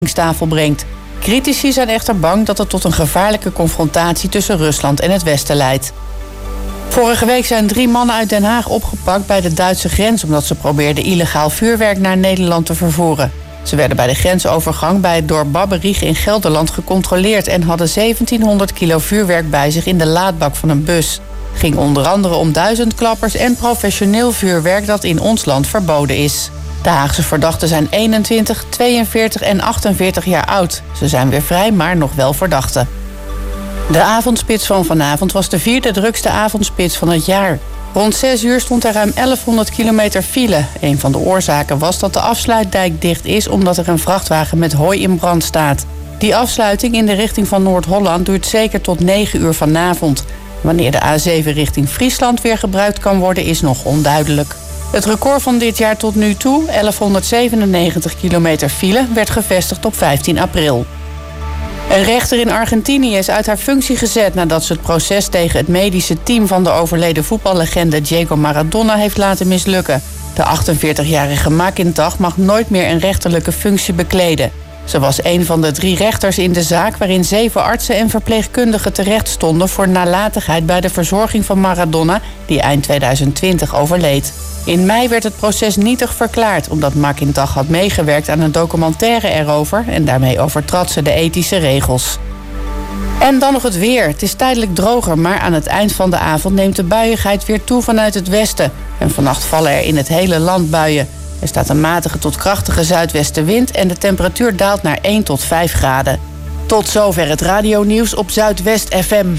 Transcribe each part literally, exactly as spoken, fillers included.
onderhandelingstafel brengt. Critici zijn echter bang dat het tot een gevaarlijke confrontatie tussen Rusland en het Westen leidt. Vorige week zijn drie mannen uit Den Haag opgepakt bij de Duitse grens omdat ze probeerden illegaal vuurwerk naar Nederland te vervoeren. Ze werden bij de grensovergang bij het dorp Babberich in Gelderland gecontroleerd en hadden zeventienhonderd kilo vuurwerk bij zich in de laadbak van een bus. Het ging onder andere om duizendklappers en professioneel vuurwerk dat in ons land verboden is. De Haagse verdachten zijn eenentwintig, tweeënveertig en achtenveertig jaar oud. Ze zijn weer vrij, maar nog wel verdachten. De avondspits van vanavond was de vierde drukste avondspits van het jaar. Rond zes uur stond er ruim elfhonderd kilometer file. Een van de oorzaken was dat de afsluitdijk dicht is omdat er een vrachtwagen met hooi in brand staat. Die afsluiting in de richting van Noord-Holland duurt zeker tot negen uur vanavond. Wanneer de A zeven richting Friesland weer gebruikt kan worden is nog onduidelijk. Het record van dit jaar tot nu toe, elfhonderdzevenennegentig kilometer file, werd gevestigd op vijftien april. Een rechter in Argentinië is uit haar functie gezet nadat ze het proces tegen het medische team van de overleden voetballegende Diego Maradona heeft laten mislukken. De achtenveertigjarige Macintosh mag nooit meer een rechterlijke functie bekleden. Ze was een van de drie rechters in de zaak waarin zeven artsen en verpleegkundigen terecht stonden voor nalatigheid bij de verzorging van Maradona, die eind tweeduizend twintig overleed. In mei werd het proces nietig verklaard omdat Macintosh had meegewerkt aan een documentaire erover en daarmee overtrad ze de ethische regels. En dan nog het weer. Het is tijdelijk droger, maar aan het eind van de avond neemt de buiigheid weer toe vanuit het westen. En vannacht vallen er in het hele land buien. Er staat een matige tot krachtige zuidwestenwind en de temperatuur daalt naar één tot vijf graden. Tot zover het radionieuws op Zuidwest F M.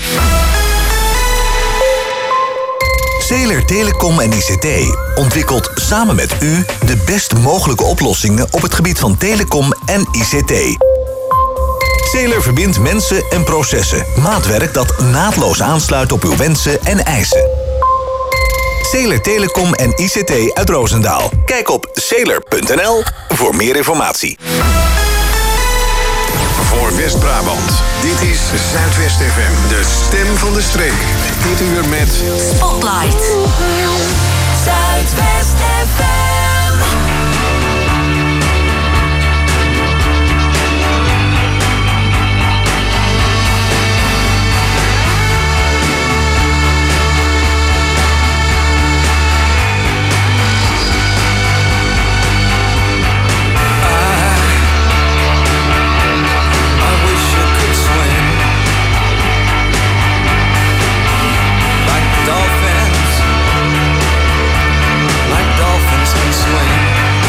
Zeeler Telecom en I C T ontwikkelt samen met u de best mogelijke oplossingen op het gebied van telecom en I C T. Zeeler verbindt mensen en processen. Maatwerk dat naadloos aansluit op uw wensen en eisen. Zeeler Telecom en I C T uit Roosendaal. Kijk op zeeler punt n l voor meer informatie. Voor West-Brabant. Dit is Zuidwest F M, de stem van de streek. Dit uur met Spotlight. Zuidwest F M. Dolphins, like dolphins can swim.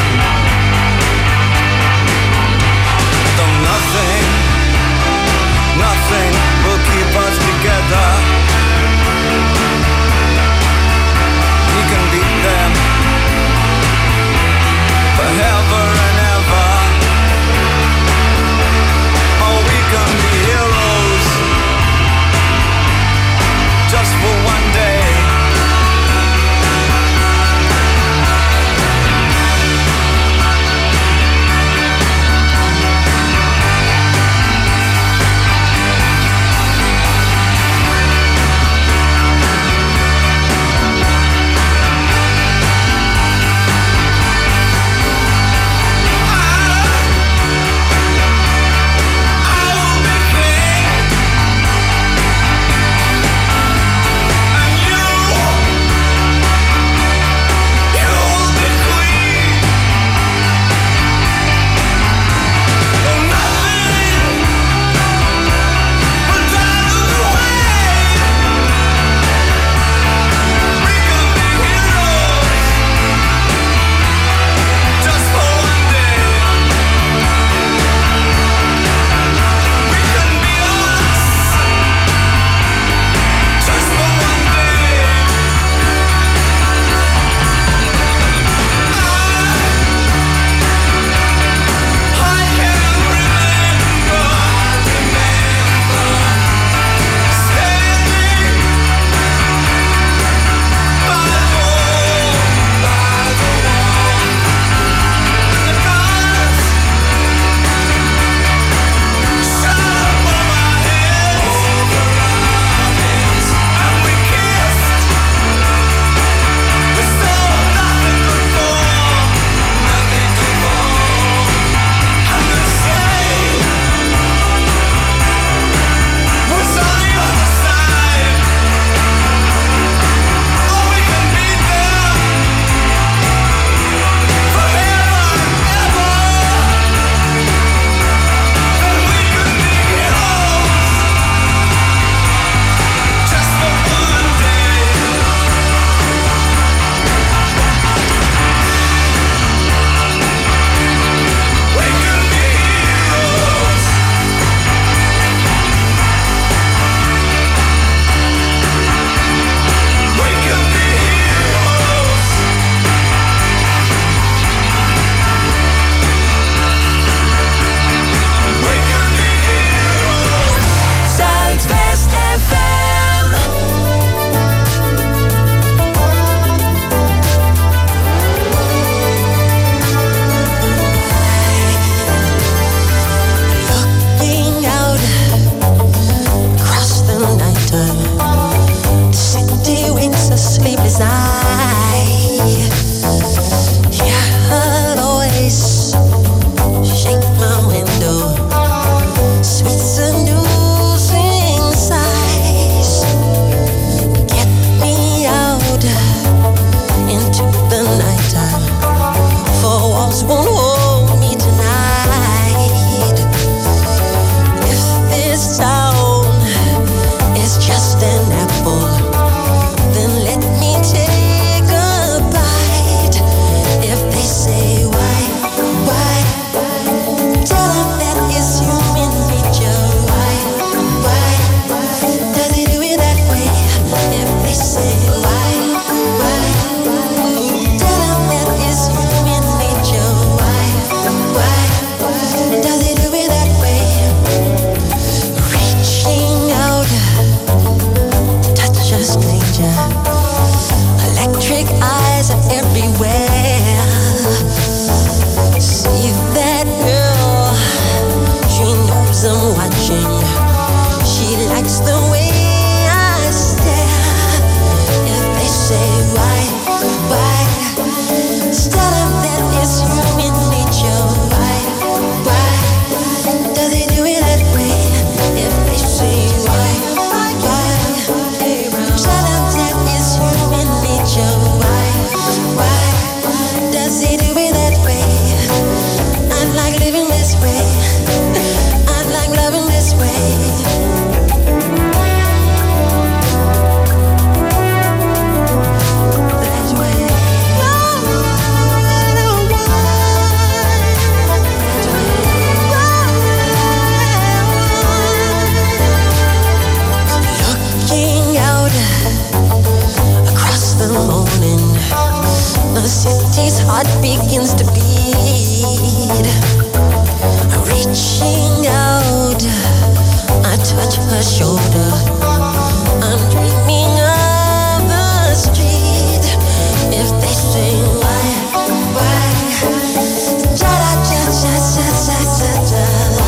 shoulder. I'm dreaming of the street. If they say why, why, ja da ja ja ja ja ja ja.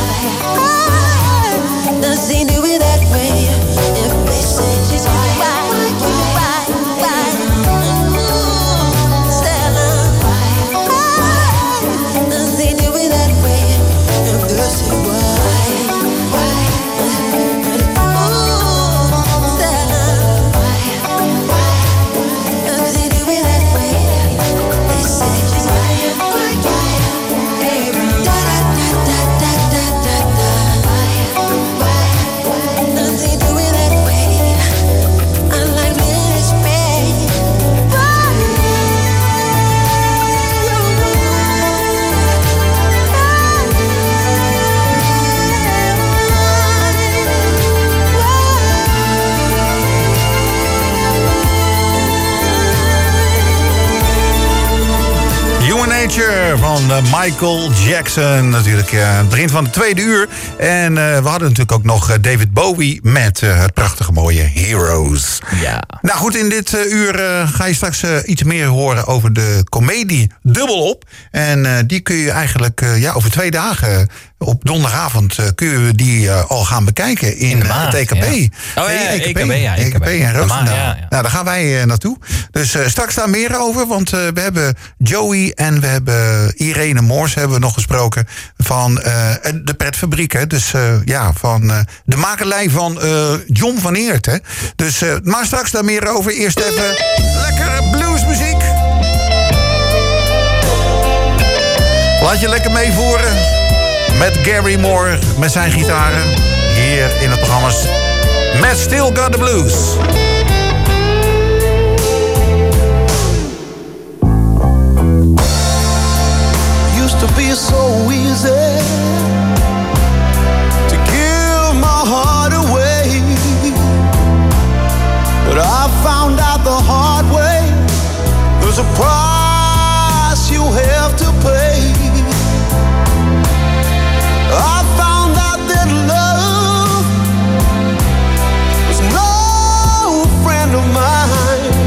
Why does he do it that way? If they say she's why, why, why, why, ooh, Stella, why, why does he do it that way? If they say why, why, ooh, Stella, why, why does he do it that way? They say she's why, why, why, da da da da da da da da. Why, why does he do it that way? I like this way. Why? Human Nature van uh, Michael Jackson. Natuurlijk uh, het begin van de tweede uur. En uh, we hadden natuurlijk ook nog uh, David Bowie met uh, het prachtige mooie Heroes. Ja. Nou goed, in dit uh, uur uh, ga je straks uh, iets meer horen over de comedie Dubbelop. En uh, die kun je eigenlijk uh, ja, over twee dagen... Op donderdagavond uh, kun je die uh, al gaan bekijken in, in de uh, maand, het E K P. Ja. Oh ja, E K P, E K P, ja. E K P en Roosendaal. Ja, ja. Nou, daar gaan wij uh, naartoe. Dus uh, straks daar meer over, want uh, we hebben Joey en we hebben Irene Moors hebben we nog gesproken van uh, de pretfabriek. Hè? Dus uh, ja, van uh, de makelij van uh, John van Eert. Hè? Dus, uh, maar straks daar meer over. Eerst even lekkere bluesmuziek. Laat je lekker meevoeren. Met Gary Moore, met zijn gitaren. Hier in het programma met Still Got the Blues. Used to be so easy to give my heart away, but I found out the hard way. There's a price you have to pay. I found out that love was no friend of mine.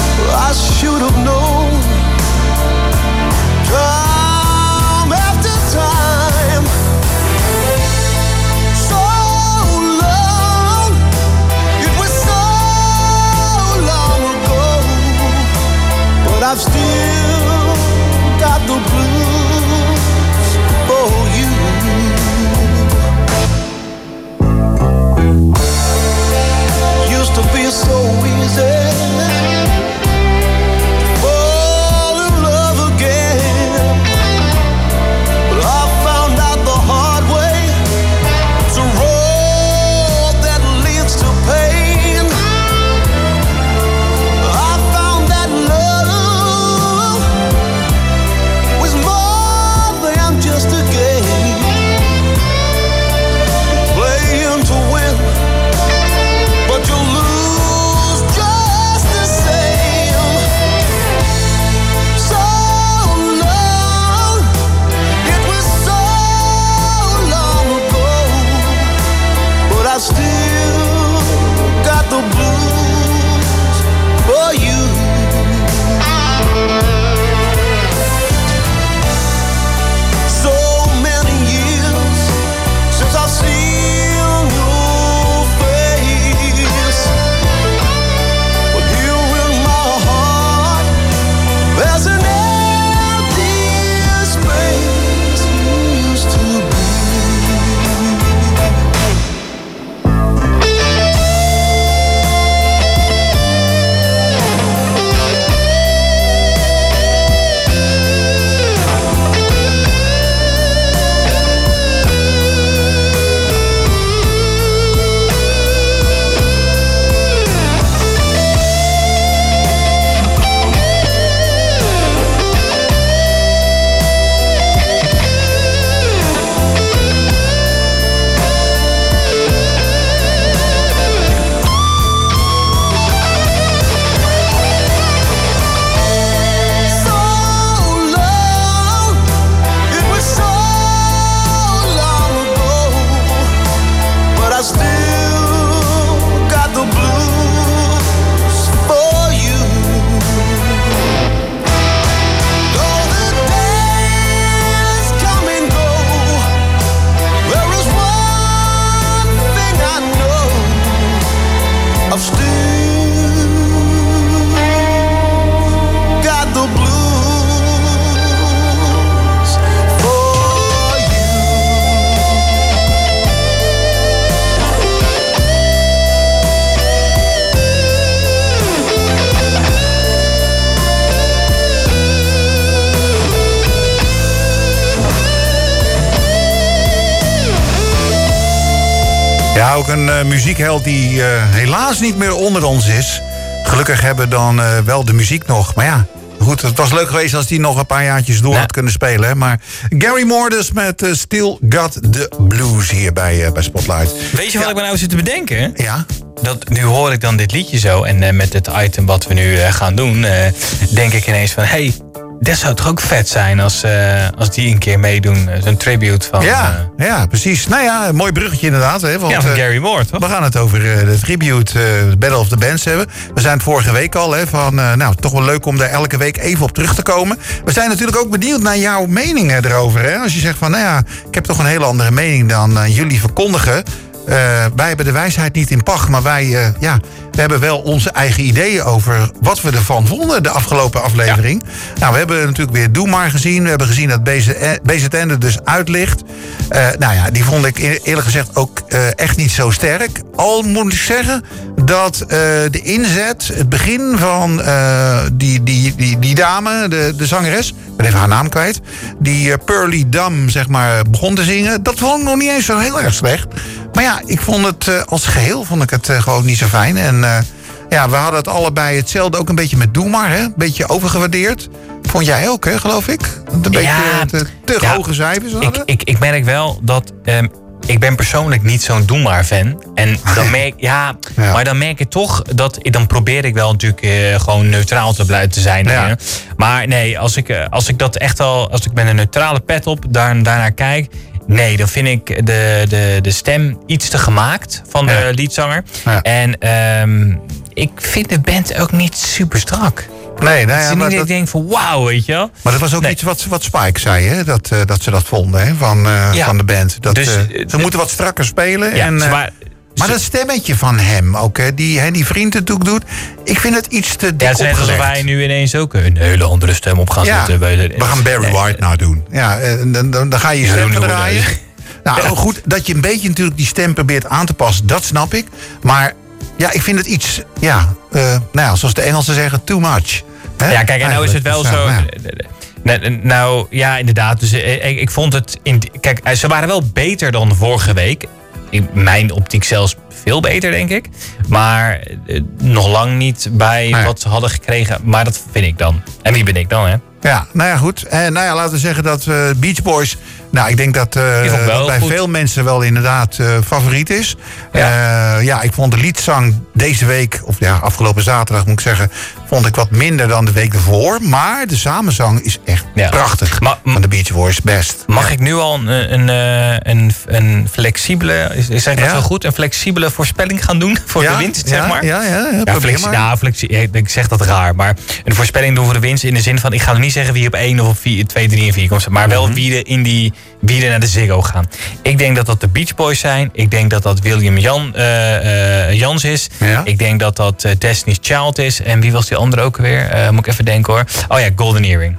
I should have known. Time after Ja, ook een uh, muziekheld die uh, helaas niet meer onder ons is. Gelukkig hebben we dan uh, wel de muziek nog. Maar ja, goed, het was leuk geweest als die nog een paar jaartjes door nou. had kunnen spelen. Hè? Maar Gary Moore dus met uh, Still Got the Blues hier bij, uh, bij Spotlight. Weet je wat ja. ik me nou zit te bedenken? Ja. Dat, nu hoor ik dan dit liedje zo. En uh, met het item wat we nu uh, gaan doen, uh, denk ik ineens van... Hey, dat zou toch ook vet zijn als, uh, als die een keer meedoen. Zo'n tribute van... Ja, uh, ja, precies. Nou ja, een mooi bruggetje inderdaad. Hè, want, ja, van Gary Moore, toch? We gaan het over uh, de tribute uh, Battle of the Bands hebben. We zijn het vorige week al. Hè, van, uh, nou, toch wel leuk om daar elke week even op terug te komen. We zijn natuurlijk ook benieuwd naar jouw meningen erover. Hè? Als je zegt van, nou ja, ik heb toch een hele andere mening dan uh, jullie verkondigen. Uh, wij hebben de wijsheid niet in pacht, maar wij, uh, ja, we hebben wel onze eigen ideeën over wat we ervan vonden de afgelopen aflevering. Ja. Nou, we hebben natuurlijk weer Doe Maar gezien. We hebben gezien dat B Z N er dus uit ligt. Uh, nou ja, die vond ik eerlijk gezegd ook uh, echt niet zo sterk. Al moet ik zeggen dat uh, de inzet, het begin van uh, die, die, die, die dame, de, de zangeres, ik ben even haar naam kwijt, die uh, Pearly Dam, zeg maar, begon te zingen, dat vond ik nog niet eens zo heel erg slecht. Maar ja, ik vond het uh, als geheel vond ik het uh, gewoon niet zo fijn. En uh, ja, we hadden het allebei hetzelfde ook een beetje met Doe Maar, hè? Een beetje overgewaardeerd. Vond jij ook, hè, geloof ik? Een beetje ja, te, te ja, hoge cijfers hadden. Ik, ik, ik merk wel dat... Um, ik ben persoonlijk niet zo'n Doe Maar fan. En dan merk, ja, ja. Maar dan merk ik toch dat... Dan probeer ik wel natuurlijk uh, gewoon neutraal te blijven te zijn. Ja. Hè? Maar nee, als ik, als ik dat echt al... Als ik met een neutrale pet op daar, daarnaar kijk... Nee, dan vind ik de, de, de stem iets te gemaakt van de ja. liedzanger. Ja. En um, ik vind de band ook niet super strak. Nee, nou ja, dus maar dat... dat... ik denk van wauw, weet je wel. Maar dat was ook nee. iets wat, wat Spike zei, hè? Dat, uh, dat ze dat vonden, hè? Van, uh, ja. van de band. Dat, dus, uh, ze uh, moeten wat strakker spelen. Ja, en, uh, maar, maar dat stemmetje van hem ook, hè, die, hè, die vriend het ook doet. Ik vind het iets te dik ja, het is net alsof wij nu ineens ook een hele andere stem op gaan ja, zetten. We gaan Barry nee. White nou doen. Ja, dan, dan, dan ga je je stem ja, draaien. Nou, ja. goed, dat je een beetje natuurlijk die stem probeert aan te passen, dat snap ik. Maar ja, ik vind het iets, ja, uh, nou ja, zoals de Engelsen zeggen, too much. Hè? Ja, kijk, en nou is het wel dus, zo... Ja. Nou, nou, ja, inderdaad. Dus ik, ik vond het... In, kijk, ze waren wel beter dan vorige week. In mijn optiek zelfs veel beter, denk ik. Maar eh, nog lang niet bij nee. wat ze hadden gekregen. Maar dat vind ik dan. En wie ben ik dan, hè? Ja, nou ja, goed. En nou ja, laten we zeggen dat uh, Beach Boys... Nou, ik denk dat uh, dat bij goed. veel mensen wel inderdaad uh, favoriet is. Ja. Uh, ja, ik vond de liedzang deze week, of ja, afgelopen zaterdag moet ik zeggen... vond ik wat minder dan de week ervoor. Maar de samenzang is echt ja. prachtig. Ma- van de Beach Boys, best. Mag ja. ik nu al een, een, een, een flexibele... Is dat ja. zo goed? Een flexibele voorspelling gaan doen voor ja, de winst, ja, zeg maar? Ja, ja, ja, ja, flexi- ja flexi- ja, ik zeg dat raar, maar een voorspelling doen voor de winst... in de zin van, ik ga nog niet zeggen wie op één of op vier, twee, drie en vier komt... maar wel mm-hmm. wie er in die... wie er naar de Ziggo gaan. Ik denk dat dat de Beach Boys zijn. Ik denk dat dat William Jan, uh, uh, Jans is. Ja. Ik denk dat dat uh, Destiny's Child is. En wie was die andere ook weer? Uh, moet ik even denken hoor. Oh ja, Golden Earring.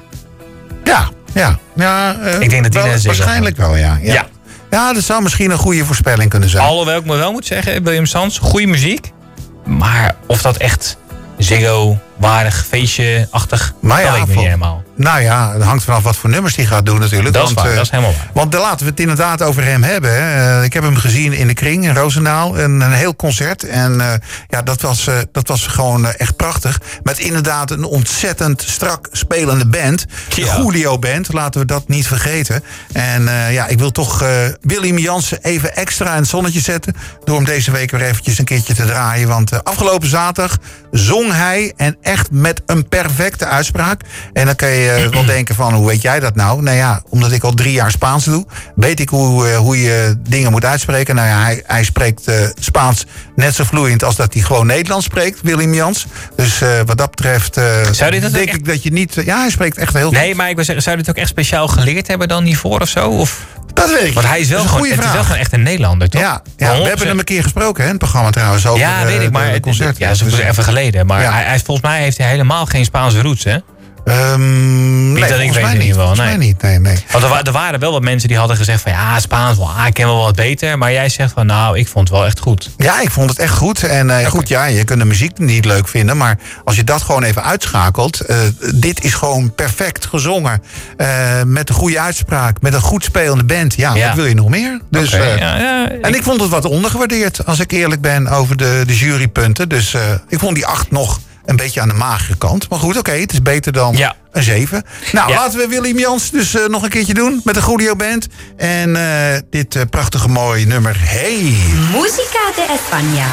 Ja, ja. ja uh, ik denk dat die wel, naar de Ziggo waarschijnlijk gaan. wel, ja. ja. Ja. Ja, dat zou misschien een goede voorspelling kunnen zijn. Alhoewel ik me wel moet zeggen, William Sans, goede muziek. Maar of dat echt Ziggo-waardig, feestje-achtig, maar ja, dat weet ik niet voor, helemaal. Nou ja, het hangt vanaf wat voor nummers hij gaat doen natuurlijk. Dat want, is waar, uh, dat is helemaal waar. Want daar laten we het inderdaad over hem hebben. Hè. Uh, ik heb hem gezien in de Kring in Roosendaal. Een, een heel concert. En uh, ja, dat was, uh, dat was gewoon uh, echt prachtig. Met inderdaad een ontzettend strak spelende band. Ja. De Julio Band, laten we dat niet vergeten. En uh, ja, ik wil toch uh, Willem Jansen even extra in het zonnetje zetten. Door hem deze week weer eventjes een keertje te draaien. Want uh, afgelopen zaterdag zong hij en echt met een perfecte uitspraak. En dan kan je uh, wel denken van, hoe weet jij dat nou? Nou ja, omdat ik al drie jaar Spaans doe, weet ik hoe, uh, hoe je dingen moet uitspreken. Nou ja, hij, hij spreekt uh, Spaans net zo vloeiend als dat hij gewoon Nederlands spreekt, Willem Jans. Dus uh, wat dat betreft uh, zou dit dat denk echt... ik dat je niet... Uh, ja, hij spreekt echt heel Nee, goed. maar ik wil zeggen, zou je dit ook echt speciaal geleerd hebben dan hiervoor of zo? Of... Dat weet ik. Want hij is wel, gewoon, het is wel gewoon echt een Nederlander, toch? Ja, ja we hebben hem een keer gesproken, hè, in het programma trouwens. Over ja, weet ik, maar de, de concert. Ja, dat is even geleden. Maar ja. hij, hij, volgens mij heeft hij helemaal geen Spaanse roots, hè? Um, Niet nee, dat ik weet mij in ieder geval. Volgens Nee. mij niet, nee, nee. Want er, wa- er waren wel wat mensen die hadden gezegd van ja, Spaans, wel, ah, ik ken wel wat beter. Maar jij zegt van nou, ik vond het wel echt goed. Ja, ik vond het echt goed. En uh, goed, ja, je kunt de muziek niet leuk vinden. Maar als je dat gewoon even uitschakelt. Uh, dit is gewoon perfect gezongen. Uh, met een goede uitspraak. Met een goed spelende band. Ja, Ja. wat wil je nog meer? Dus, Oké, uh, ja, ja, en ik- ik vond het wat ondergewaardeerd. Als ik eerlijk ben over de, de jurypunten. Dus uh, ik vond die acht nog een beetje aan de magere kant. Maar goed, oké, okay, het is beter dan Ja. een zeven. Nou, Ja. laten we Willem Jans dus uh, nog een keertje doen. Met de Julio Band. En uh, dit uh, prachtige mooie nummer. Hey! Música de España.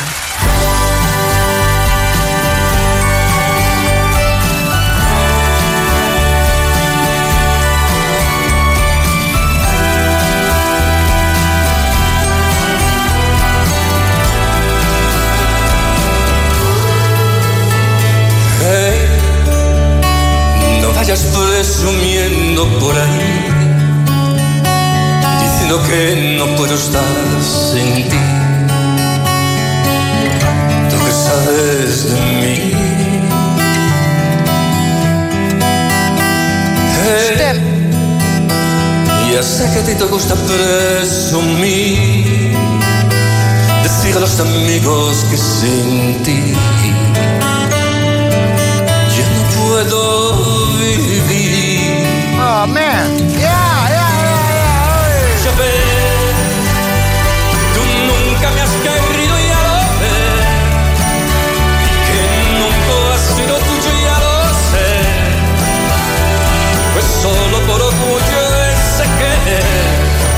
Hey, no vayas presumiendo por ahí, diciendo que no puedo estar sin ti. Tú que sabes de mí. Hey, ya sé que a ti te gusta presumir, decir a los amigos que sin ti puedo vivir. Oh man, yeah, yeah, yeah, yeah. Ya ves, tú nunca me has querido, ya lo ves. Que nunca has sido tuyo, ya lo sé. Pues solo por orgullo ese querer.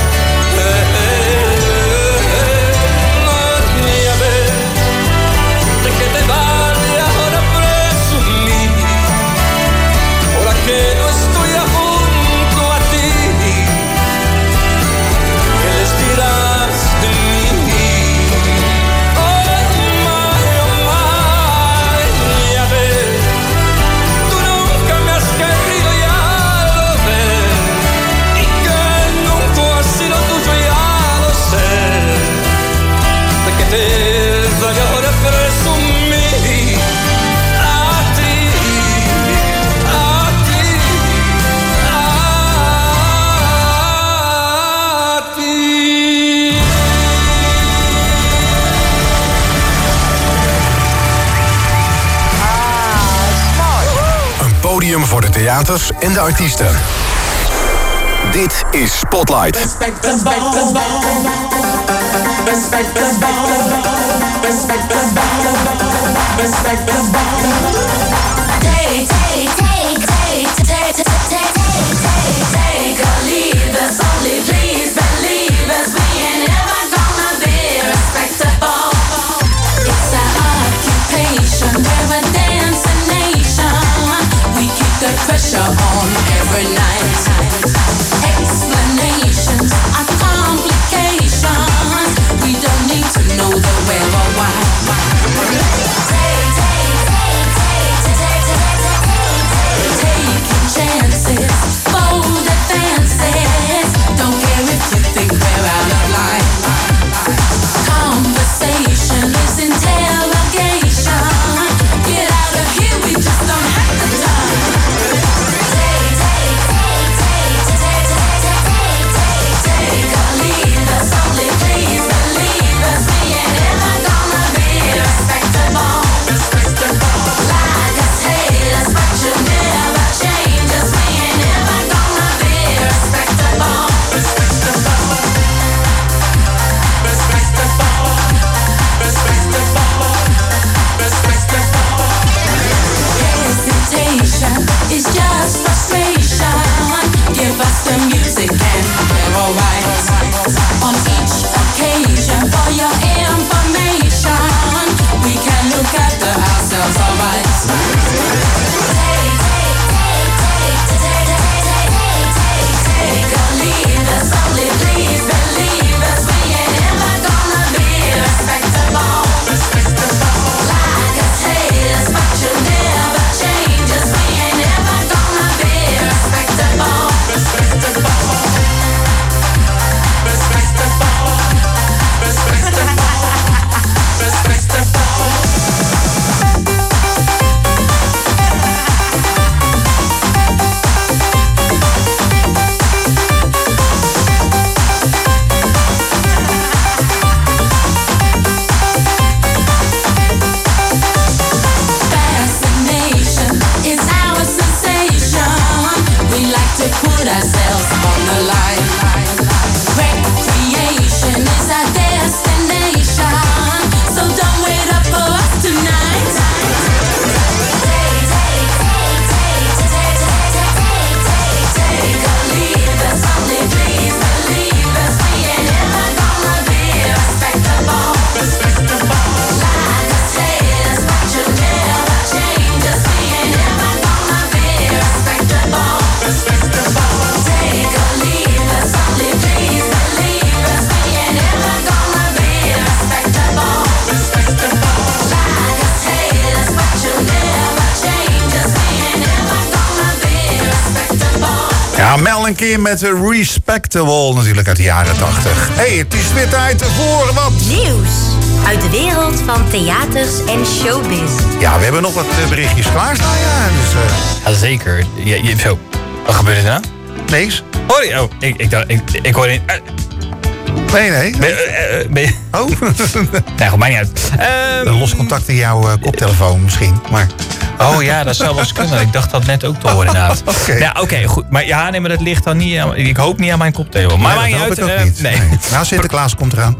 Ya ves, de que te vale ahora presumir. Ahora que no estoy junto a ti, ¿qué les dirás de mí? Oh my, oh my, ya ves, tú nunca me has querido, ya lo ves, y que nunca has sido tuyo, ya lo sé, de que te vaya ahora presumir a ti. Een podium voor de theaters en de artiesten. Dit is Spotlight. Respect the ball. Respect the ball. Respect the ball. Respect the ball. Take, take, take, take, take, take, take, take, take a leave us. Only please believe us. We ain't ever gonna be respectable. It's our occupation. We're a dancing nation. We keep the pressure on every night. Explanations are complications. We don't need to know the where or why. Take, take, take, take, take, take, take, taking chances, bold advances. Don't care if you Ja, Mel en Kim met uh, Respectable natuurlijk uit de jaren tachtig. Hé, hey, het is weer tijd voor wat... Nieuws uit de wereld van theaters en showbiz. Ja, we hebben nog wat uh, berichtjes klaarstaan. Ja, dus, uh... ja, zeker. Ja, je, zo. Wat gebeurt er nou? Niks. Hoor je? Oh, ik, ik, dacht, ik, ik hoor in... Uh, Nee, nee. Ben, uh, ben je... Oh. Nee, goed, maakt niet uit. Um... Los contact in jouw uh, koptelefoon misschien, maar... Oh ja, dat zou wel eens kunnen. Ik dacht dat net ook te horen inderdaad. Oké. Okay. Ja, oké, okay, goed. Maar ja, nee, maar dat ligt dan niet aan... Ik hoop niet aan mijn koptelefoon. Maar nee, maakt niet uit. Uh, niet. Nee. nee. Nou, Sinterklaas komt eraan.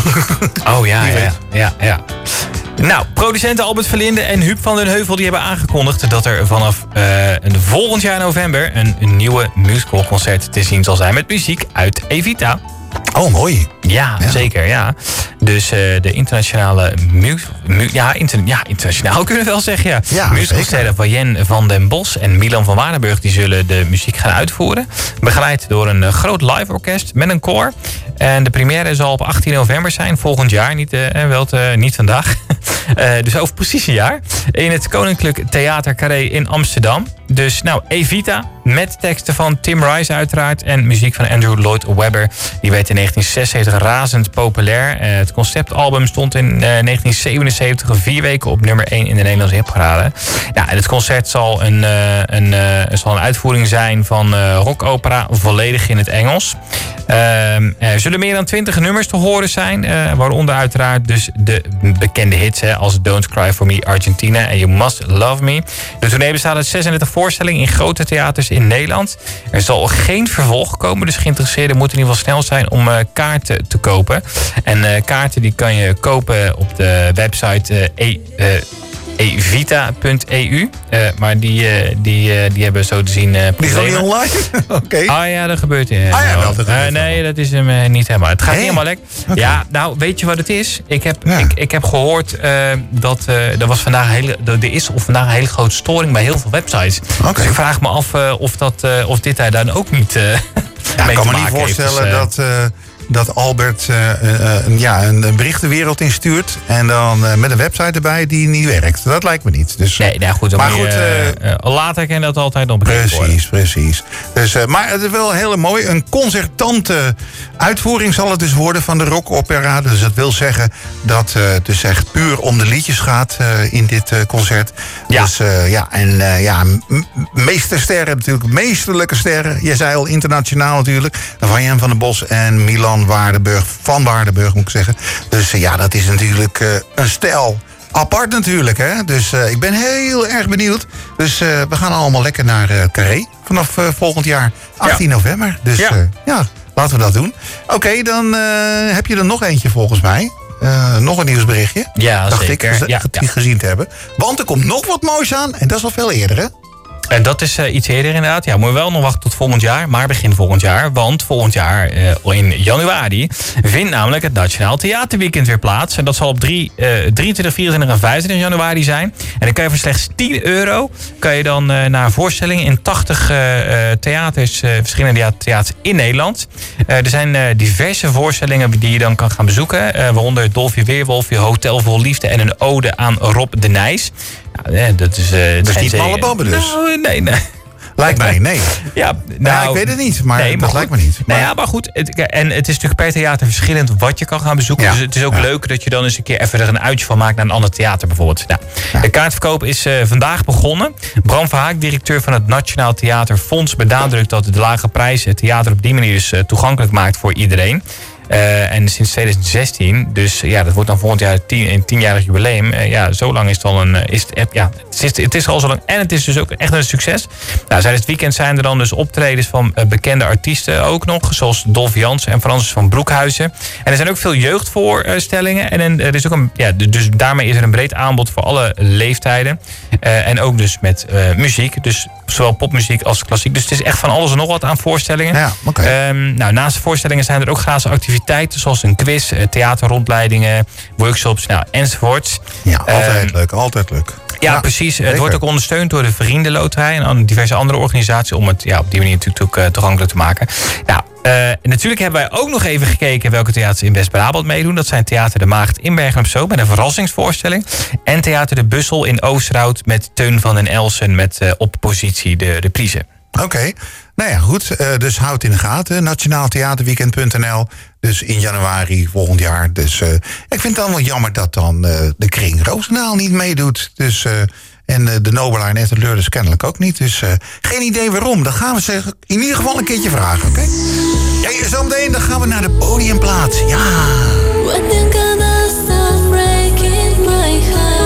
Oh ja, ja, ja, ja. Nou, producenten Albert Verlinde en Huub van den Heuvel... die hebben aangekondigd dat er vanaf uh, een volgend jaar november... Een, een nieuwe musicalconcert te zien zal zijn met muziek uit Evita. Oh, mooi. Ja, ja, zeker, ja. Dus uh, de internationale... Mu mu ja, inter ja, internationaal kunnen we wel zeggen, ja. ja musicalsterren Wayenne van den Bos en Milan van Waardenburg... die zullen de muziek gaan uitvoeren. Begeleid door een uh, groot live orkest met een koor. En de première zal op achttien november zijn, volgend jaar. Niet, uh, wel te, niet vandaag. uh, dus over precies een jaar. In het Koninklijk Theater Carré in Amsterdam. Dus nou, Evita, met teksten van Tim Rice uiteraard... en muziek van Andrew Lloyd Webber. Die werd in negentien zesenzeventig razend populair. Uh, het conceptalbum stond in uh, negentien zevenenzeventig... vier weken op nummer één in de Nederlandse hitparade. Ja, en het concert zal een, uh, een, uh, zal een uitvoering zijn van uh, rockopera... volledig in het Engels. Uh, er zullen meer dan twintig nummers te horen zijn. Uh, waaronder uiteraard dus de bekende hits... Hè, als Don't Cry For Me Argentina en You Must Love Me. De tournee bestaat uit zesendertig voorstellingen... in grote theaters in Nederland. Er zal geen vervolg komen, dus geïnteresseerden moeten in ieder geval snel zijn... om uh, kaarten te kopen. En uh, kaarten die kan je kopen op de website uh, e, uh, evita punt e u. Uh, maar die, uh, die, uh, die hebben zo te zien uh, die is al niet online? Oké. Okay. Ah ja, dat gebeurt in. Ah ja, wel. Dat uh, nee, dat is hem uh, niet helemaal. Het gaat hey. niet helemaal lekker. Okay. Ja, nou, weet je wat het is? Ik heb, ja. ik, ik heb gehoord uh, dat uh, er was vandaag een hele, er is of vandaag een hele grote storing bij heel veel websites. Okay. Dus ik vraag me af uh, of, dat, uh, of dit daar dan ook niet uh, ja, mee ik kan te me niet voorstellen heeft, dus, uh, dat... Uh, dat Albert uh, uh, ja, een berichtenwereld instuurt... en dan uh, met een website erbij die niet werkt. Dat lijkt me niet. Dus, nee, nou goed, dan maar goed, uh, uh, later kan dat altijd nog bekend worden. Precies, precies. Dus, uh, maar het is wel heel mooi. Een concertante uitvoering zal het dus worden van de rockopera. Dus dat wil zeggen dat uh, het dus echt puur om de liedjes gaat uh, in dit uh, concert. Ja. Dus uh, ja, en uh, ja, meestersterren natuurlijk, meesterlijke sterren. Je zei al internationaal natuurlijk. Wayenne van den Bos en Milan Waardenburg, van Waardenburg moet ik zeggen. Dus uh, ja, dat is natuurlijk uh, een stijl apart natuurlijk. Hè? Dus uh, ik ben heel erg benieuwd. Dus uh, we gaan allemaal lekker naar uh, Carré vanaf uh, volgend jaar, achttien november. Dus ja, uh, ja laten we dat doen. Oké, okay, dan uh, heb je er nog eentje volgens mij. Uh, nog een nieuwsberichtje. Ja, dacht zeker. ik gez- ja, ja. gezien te hebben. Want er komt nog wat moois aan. En dat is al veel eerder, hè? En dat is uh, iets eerder inderdaad. Ja, moet je wel nog wachten tot volgend jaar. Maar begin volgend jaar. Want volgend jaar uh, in januari vindt namelijk het Nationaal Theaterweekend weer plaats. En dat zal op drie, uh, drieëntwintig, vierentwintig en vijfentwintig januari zijn. En dan kan je voor slechts tien euro... kan je dan uh, naar een voorstelling in tachtig uh, theaters... Uh, verschillende theaters in Nederland. Uh, er zijn uh, diverse voorstellingen die je dan kan gaan bezoeken. Uh, waaronder Dolfje Weerwolf, je Hotel Vol Liefde... en een ode aan Rob de Nijs. Ja, dat is, uh, dat is niet malle babben dus. Nou, nee, nee. Lijkt mij, nee. Ja, nou, ja, ik weet het niet, maar, nee, maar dat goed, lijkt me niet. Maar... Nou ja, maar goed. Het, en het is natuurlijk per theater verschillend wat je kan gaan bezoeken. Ja. Dus het is ook ja. leuk dat je dan eens een keer even er een uitje van maakt naar een ander theater bijvoorbeeld. Nou, ja. De kaartverkoop is uh, vandaag begonnen. Bram Verhaak, directeur van het Nationaal Theaterfonds, benadrukt dat de lage prijs het theater op die manier dus uh, toegankelijk maakt voor iedereen. Uh, en sinds twintig zestien, dus ja, dat wordt dan volgend jaar tien, een tienjarig jubileum. Uh, ja, zo lang is het al een. Is het, ja, het is, het is al zo lang en het is dus ook echt een succes. Nou, tijdens het weekend zijn er dan dus optredens van uh, bekende artiesten ook nog, zoals Dolf Jansen en Francis van Broekhuizen. En er zijn ook veel jeugdvoorstellingen. En, en er is ook een, ja, dus daarmee is er een breed aanbod voor alle leeftijden. Uh, en ook dus met uh, muziek, dus zowel popmuziek als klassiek. Dus het is echt van alles en nog wat aan voorstellingen. Ja, okay. um, nou, naast de voorstellingen zijn er ook gratis activiteiten, zoals een quiz, theaterrondleidingen, workshops, nou, enzovoorts. Ja, altijd um, leuk, altijd leuk. Ja, ja, precies. Zeker. Het wordt ook ondersteund door de Vriendenloterij en diverse andere organisaties om het ja, op die manier natuurlijk ook, uh, toegankelijk te maken. Nou, uh, natuurlijk hebben wij ook nog even gekeken welke theaters in West-Brabant meedoen. Dat zijn Theater de Maagd in Bergen op Zoom met een verrassingsvoorstelling. En Theater de Bussel in Oosterhout met Teun van den Elsen met uh, op positie de reprise. Oké. Okay. Nou ja, goed. Uh, dus houd in de gaten. nationaal theaterweekend punt n l. Dus in januari volgend jaar. Dus uh, ik vind het dan wel jammer dat dan uh, de Kring Roosendaal niet meedoet. Dus, uh, en uh, de Nobelaar en Ethel Leurders kennelijk ook niet. Dus uh, geen idee waarom. Dan gaan we ze in ieder geval een keertje vragen, oké? Okay? Ja, zometeen dan gaan we naar de podiumplaats. Ja. When you gonna stop breaking my heart?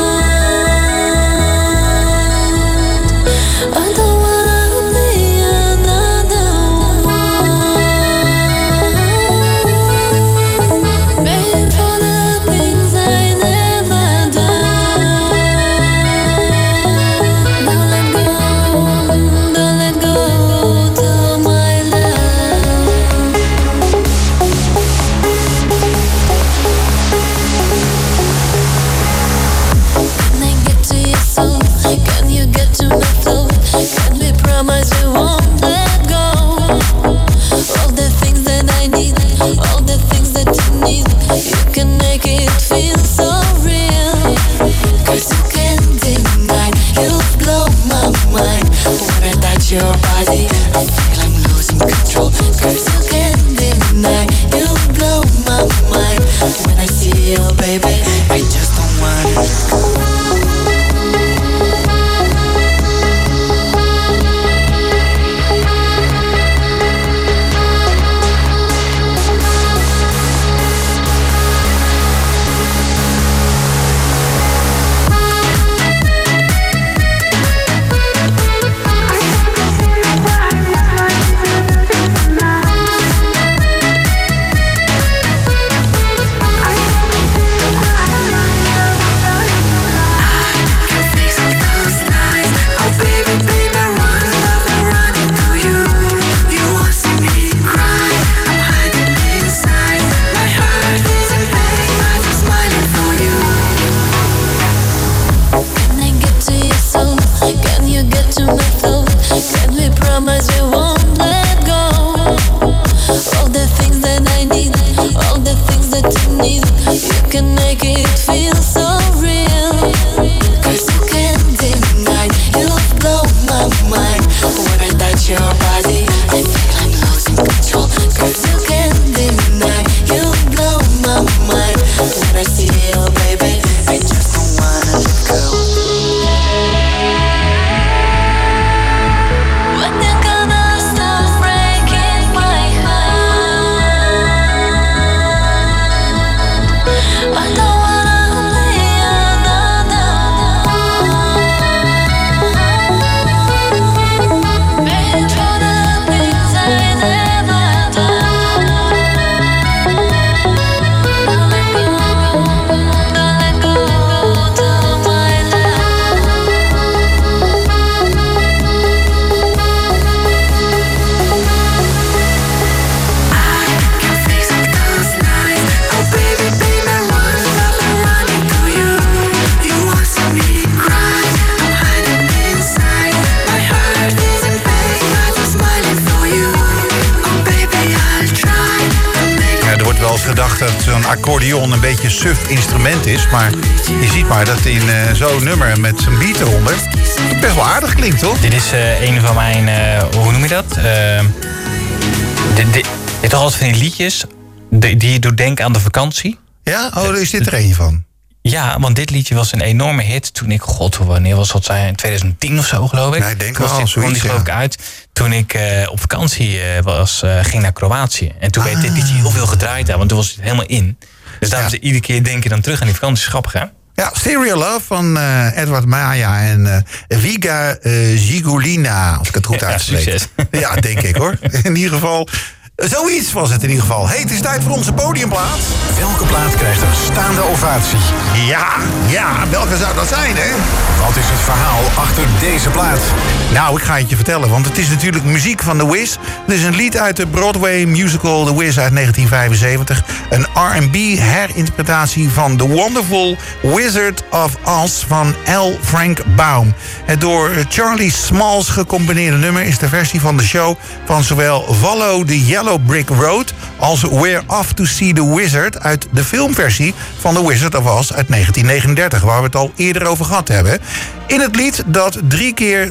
I don't wanna be another one. Made for the things I never done. Don't let go, don't let go to my love. Can I get to your soul? Can you get to my flow? Can we promise we won't let go? All the things that I need, all the things that you need, you can make it feel so real. Cause you can't deny, you blow my mind. When I touch your body, I feel I'm losing control. Cause you can't deny, you blow my mind. When I see you, baby, I just don't wanna go. Accordeon een beetje suf instrument is. Maar je ziet maar dat in uh, zo'n nummer met zijn beat eronder best wel aardig klinkt, toch? Dit is uh, een van mijn, uh, hoe noem je dat? Uh, dit, dit, dit toch altijd van die liedjes die, die je doet denken aan de vakantie. Ja? Oh, is dit er een van? Ja, want dit liedje was een enorme hit toen ik, god, wanneer was dat? In twintig tien of zo, geloof ik. Nee, ik denk wel, zoiets. Kwam die, geloof ik, uit toen ik uh, op vakantie uh, was, uh, ging naar Kroatië. En toen ah. werd dit liedje heel veel gedraaid daar, want toen was het helemaal in. Dus daarom ja. iedere keer denk je dan terug aan die vakantie. Grappig, hè? Ja, Stereo Love van uh, Edward Maya en uh, Viga uh, Zigulina, als ik het goed uitspreek. Ja, ja, denk ik hoor. In ieder geval, zoiets was het in ieder geval. Hey, het is tijd voor onze podiumplaat. Welke plaat krijgt een staande ovatie? Ja, ja, welke zou dat zijn, hè? Wat is het verhaal achter deze plaat? Nou, ik ga het je vertellen, want het is natuurlijk muziek van The Wiz. Het is een lied uit de Broadway musical The Wiz uit negentien vijfenzeventig. Een R en B herinterpretatie van The Wonderful Wizard of Oz van L. Frank Baum. Het door Charlie Smalls gecomponeerde nummer is de versie van de show van zowel Follow the Yellow Brick Road als We're Off to See the Wizard uit de filmversie van The Wizard of Oz uit negentien negenendertig, waar we het al eerder over gehad hebben. In het lied dat drie keer tijdens de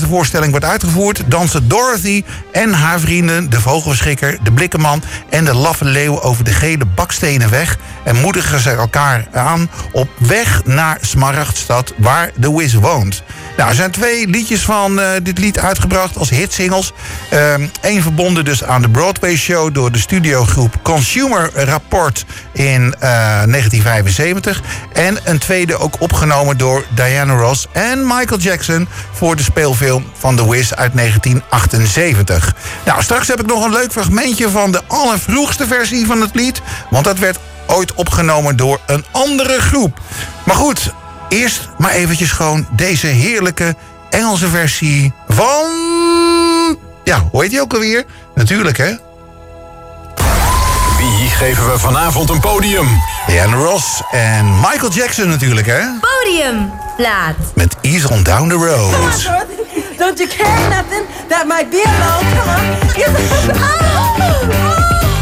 voorstelling wordt uitgevoerd... dansen Dorothy en haar vrienden, de vogelverschrikker, de blikkenman... en de laffe leeuw over de gele bakstenen weg... en moedigen ze elkaar aan op weg naar Smaragdstad, waar The Wiz woont. Nou, er zijn twee liedjes van uh, dit lied uitgebracht als hitsingles. Eén um, verbonden dus aan de Broadway-show door de studiogroep Consumer Rapport in uh, negentien vijfenzeventig. En een tweede ook opgenomen door Diana Ross en Michael Jackson... voor de speelfilm van The Wiz uit negentien achtenzeventig. Nou, straks heb ik nog een leuk fragmentje van de allervroegste versie van het lied... want dat werd ooit opgenomen door een andere groep. Maar goed... Eerst maar eventjes gewoon deze heerlijke Engelse versie van... Ja, hoe heet die ook alweer? Natuurlijk, hè? Wie geven we vanavond een podium? Diana Ross en Michael Jackson natuurlijk, hè? Podiumplaat. Met Ease on Down the Road. Come on, Dorothy. Don't you carry nothing that might be alone? Come on. Ease on- oh, oh.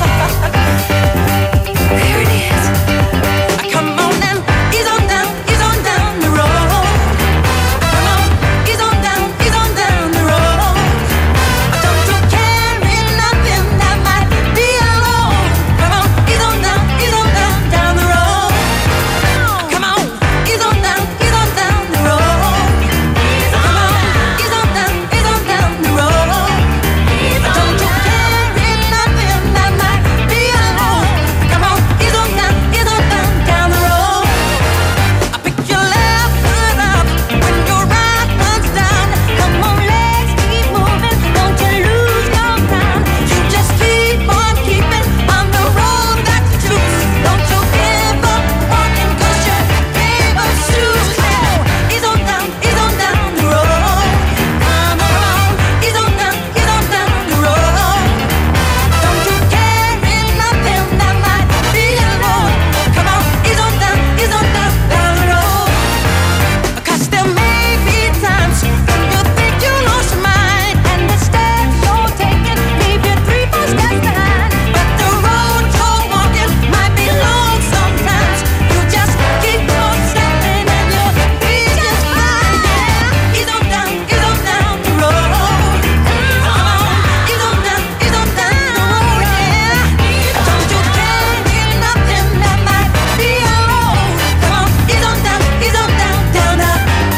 There it is. Come on and ease on down, ease on down the road. Come on, ease on down, ease on down the road. Don't you carry nothing that might be alone. Come on, ease on down, ease on down, down the road. Come on, ease on down, ease on down the road. Come on, ease on down, ease on down the road. Don't you carry nothing that might be alone. Come on, ease on down, ease on down, down the road. I pick your left foot up when your right one's down. Come on, let's keep moving, don't you lose no time. You just keep on keeping on the road that you choose. Don't you give up walking 'cause you gave up shoes. Oh, ease on down, ease on down the road. Come on, ease on down, ease on down the road. Don't you carry nothing that might be alone. Come on, ease on down, ease on down, down the road. 'Cause there may be times when you think you lost your mind, and the steps you're taking leave you three, four steps behind. But the road you're walking might be long sometimes. You just keep on stepping and you'll be just fine. Yeah, ease on down, ease on down the road. Come on, ease on down, ease on down the road. Yeah, don't you carry nothing that might be alone. Come on, ease on down, ease on down, down the.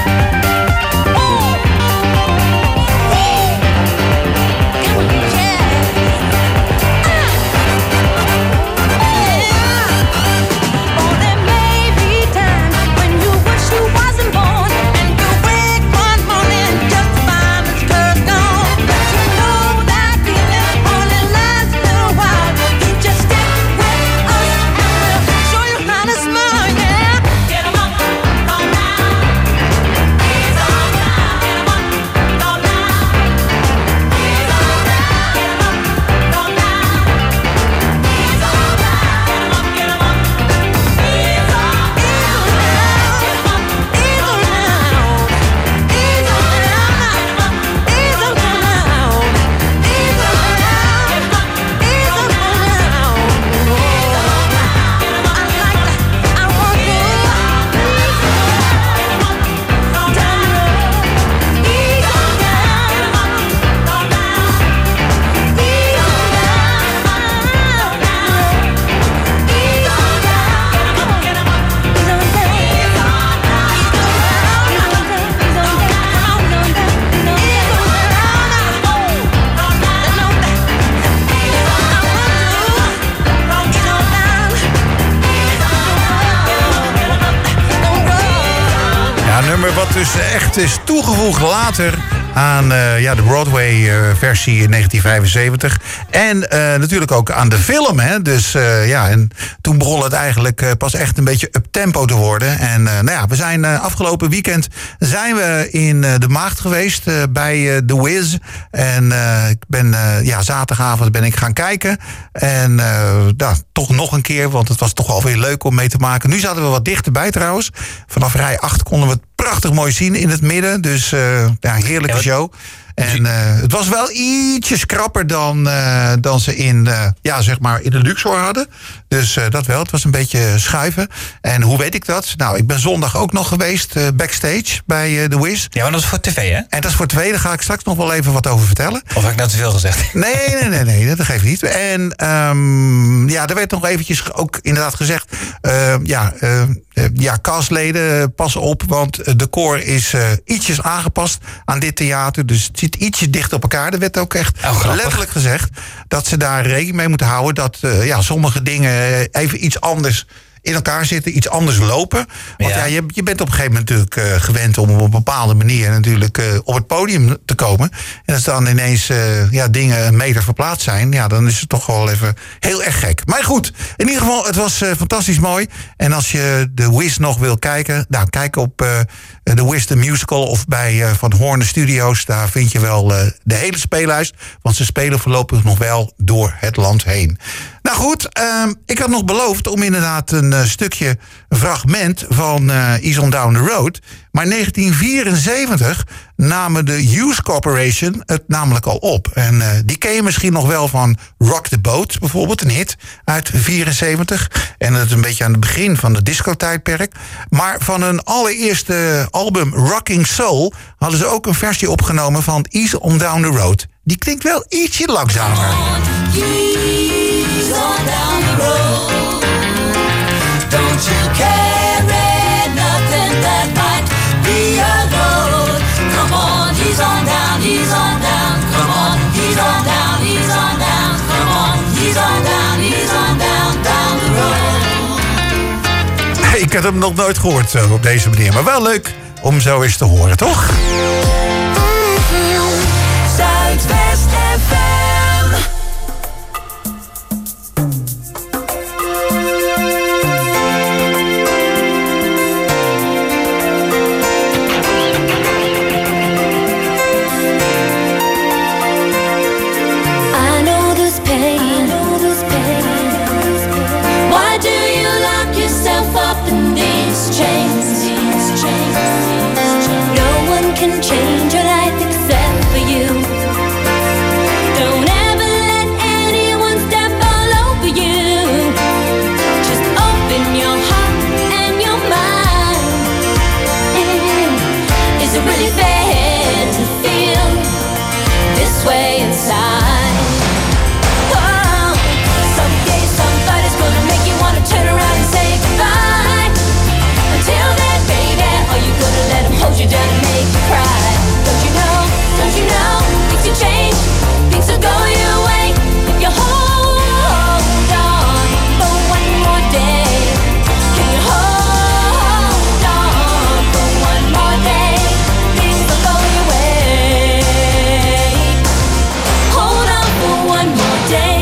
Oh, there may be times when you wish you wasn't born, and you wake one morning just to find the skirt gone. But you know that feeling only lasts a little while. You just stick with us, and we'll show you how to smile. Yeah, get 'em up, go down. Ease on down, get 'em up, go down. Ease on down, get 'em up, go down. Ease on down, get 'em up, get 'em up. Ease on, ease on down, ease on down, ease on down, ease on down, ease on down, get 'em up, ease on down. I like that, I want you. Ease on down, down the road. Ease on down, get 'em up, go down. Ease on down, down the road. Ease on down, get 'em up, get 'em up. Ease on down, ease on Ja, een nummer wat dus echt is toegevoegd later aan uh, ja, de Broadway-versie in negentien vijfenzeventig. En uh, natuurlijk ook aan de film. Hè? Dus uh, ja, en toen begon het eigenlijk uh, pas echt een beetje up-tempo te worden. En uh, nou ja, we zijn uh, afgelopen weekend zijn we in uh, de Maagd geweest uh, bij uh, The Wiz. En uh, ik ben uh, ja, zaterdagavond ben ik gaan kijken. En uh, nou, toch nog een keer, want het was toch wel weer leuk om mee te maken. Nu zaten we wat dichterbij trouwens. Vanaf rij acht konden we het prachtig mooi zien in het midden. Dus uh, ja, heerlijke Ja, wat- show. En uh, het was wel ietsjes krapper dan, uh, dan ze in, uh, ja, zeg maar in de Luxor hadden. Dus uh, dat wel, het was een beetje schuiven. En hoe weet ik dat? Nou, ik ben zondag ook nog geweest uh, backstage bij uh, The Wiz. Ja, maar dat is voor tv, hè? En dat is voor tv, daar ga ik straks nog wel even wat over vertellen. Of heb ik nou te veel gezegd? Nee, nee, nee, nee, dat geeft niet. En um, ja, er werd nog eventjes ook inderdaad gezegd... Uh, ja, uh, ja, castleden, pas op, want het decor is uh, ietsjes aangepast aan dit theater. Dus het zit ietsje dicht op elkaar. Er werd ook echt oh, letterlijk gezegd dat ze daar rekening mee moeten houden... dat uh, ja, sommige dingen even iets anders in elkaar zitten, iets anders lopen. Want ja, ja je, je bent op een gegeven moment natuurlijk uh, gewend om op een bepaalde manier natuurlijk uh, op het podium te komen. En als dan ineens uh, ja, dingen een meter verplaatst zijn, ja, dan is het toch wel even heel erg gek. Maar goed, in ieder geval, het was uh, fantastisch mooi. En als je de Wiz nog wil kijken, nou, kijk op uh, de Wiz the Musical of bij uh, Van Hoorn Studios. Daar vind je wel uh, de hele speellijst, want ze spelen voorlopig nog wel door het land heen. Nou goed, uh, ik had nog beloofd om inderdaad een uh, stukje fragment van uh, Ease on Down the Road. Maar in negentien vierenzeventig namen de Hughes Corporation het namelijk al op. En uh, die ken je misschien nog wel van Rock the Boat, bijvoorbeeld, een hit uit vierenzeventig. En dat is een beetje aan het begin van de disco-tijdperk. Maar van hun allereerste album Rocking Soul hadden ze ook een versie opgenomen van Ease on Down the Road. Die klinkt wel ietsje langzamer. Ease on down the road. Don't you carry nothing that might be a load. Come on, ease on down, ease on down. Come on, ease on down, ease on down. Come on, ease on down, ease on down, down the road. Hey, ik had hem nog nooit gehoord zo op deze manier. Maar wel leuk om zo eens te horen, toch? Zuidwest F M. Can change your life except for you. Don't ever let anyone step all over you. Just open your heart and your mind. Mm. Is it really fair to feel this way inside? Oh, someday somebody's gonna make you wanna turn around and say goodbye. Until then, baby, are you gonna let him hold you down and make you cry? Don't you know, don't you know, things will change, things will go your way. If you hold on for one more day, can you hold on for one more day? Things will go your way. Hold on for one more day.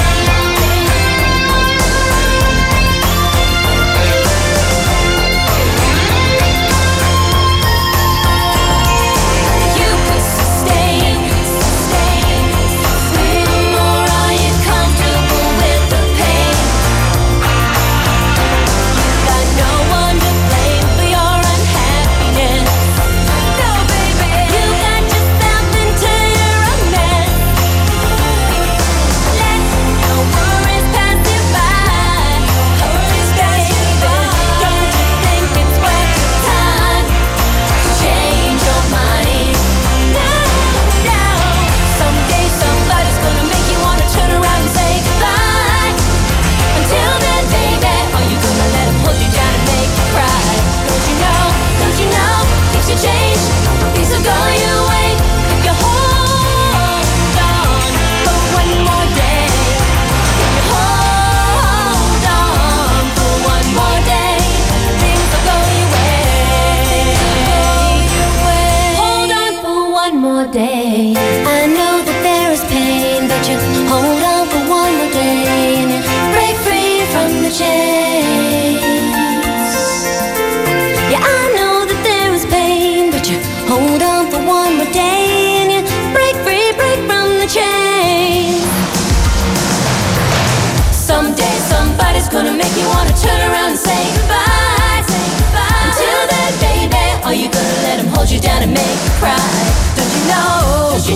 Day. I know that there is pain, but you hold on for one more day and you break free from the chains. Yeah, I know that there is pain, but you hold on for one more day and you break free, break from the chains. Someday somebody's gonna make you wanna turn around and say goodbye, say goodbye. Until then, baby, are you gonna let him hold you down and make you cry? Don't you know, don't you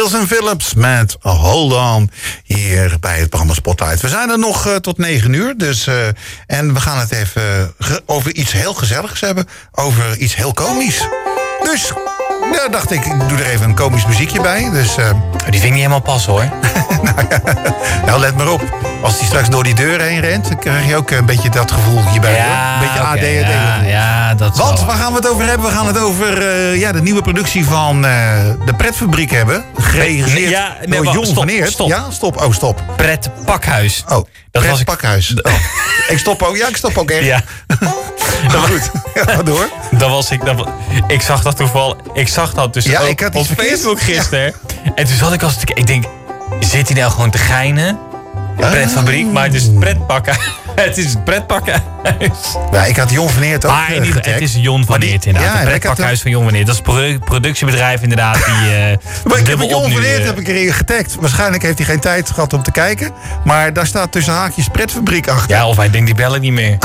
Wilson Phillips met Hold On hier bij het programma Spotlight. We zijn er nog uh, tot negen uur. Dus, uh, en we gaan het even ge- over iets heel gezelligs hebben. Over iets heel komisch. Dus daar dacht ik, ik doe er even een komisch muziekje bij. Dus, uh, die vind ik niet helemaal passen hoor. nou, ja, nou, let maar op. Als die straks door die deur heen rent, dan krijg je ook een beetje dat gevoel hierbij. Ja, een beetje okay, A D H D. Ja, ja, dat is Want, wel waar gaan we het over hebben? We gaan het over uh, ja, de nieuwe productie van uh, de Pretfabriek hebben. Geregisseerd ja, nee, door wacht, Jon stop, van Eert. stop. Ja, stop. Oh, stop. Pret Pakhuis. Oh, dat Pret was ik... Pakhuis. Oh. Ik stop ook. Ja, ik stop ook echt. Ja. Dat goed. Ja, door. Dan was ik, dan, ik zag dat toevallig. Ik zag dat dus ja, ook ik had op iets Facebook gisteren. Ja. En toen zat ik als te ik denk, zit hij nou gewoon te geinen? De pretfabriek, maar het is het pretpakken. Het is het pretpakkenhuis. Ja, ik had Jon van Eert ook Maar in ieder geval, het is Jon van Eert inderdaad. Ja, het pretpakkenhuis van Jon van Eert. Dat is een produ- productiebedrijf inderdaad. Die, uh, maar ik heb met Jon van nu, Eert uh, heb ik erin getagd. Waarschijnlijk heeft hij geen tijd gehad om te kijken. Maar daar staat tussen haakjes Pretfabriek achter. Ja, of hij denkt die bellen niet meer.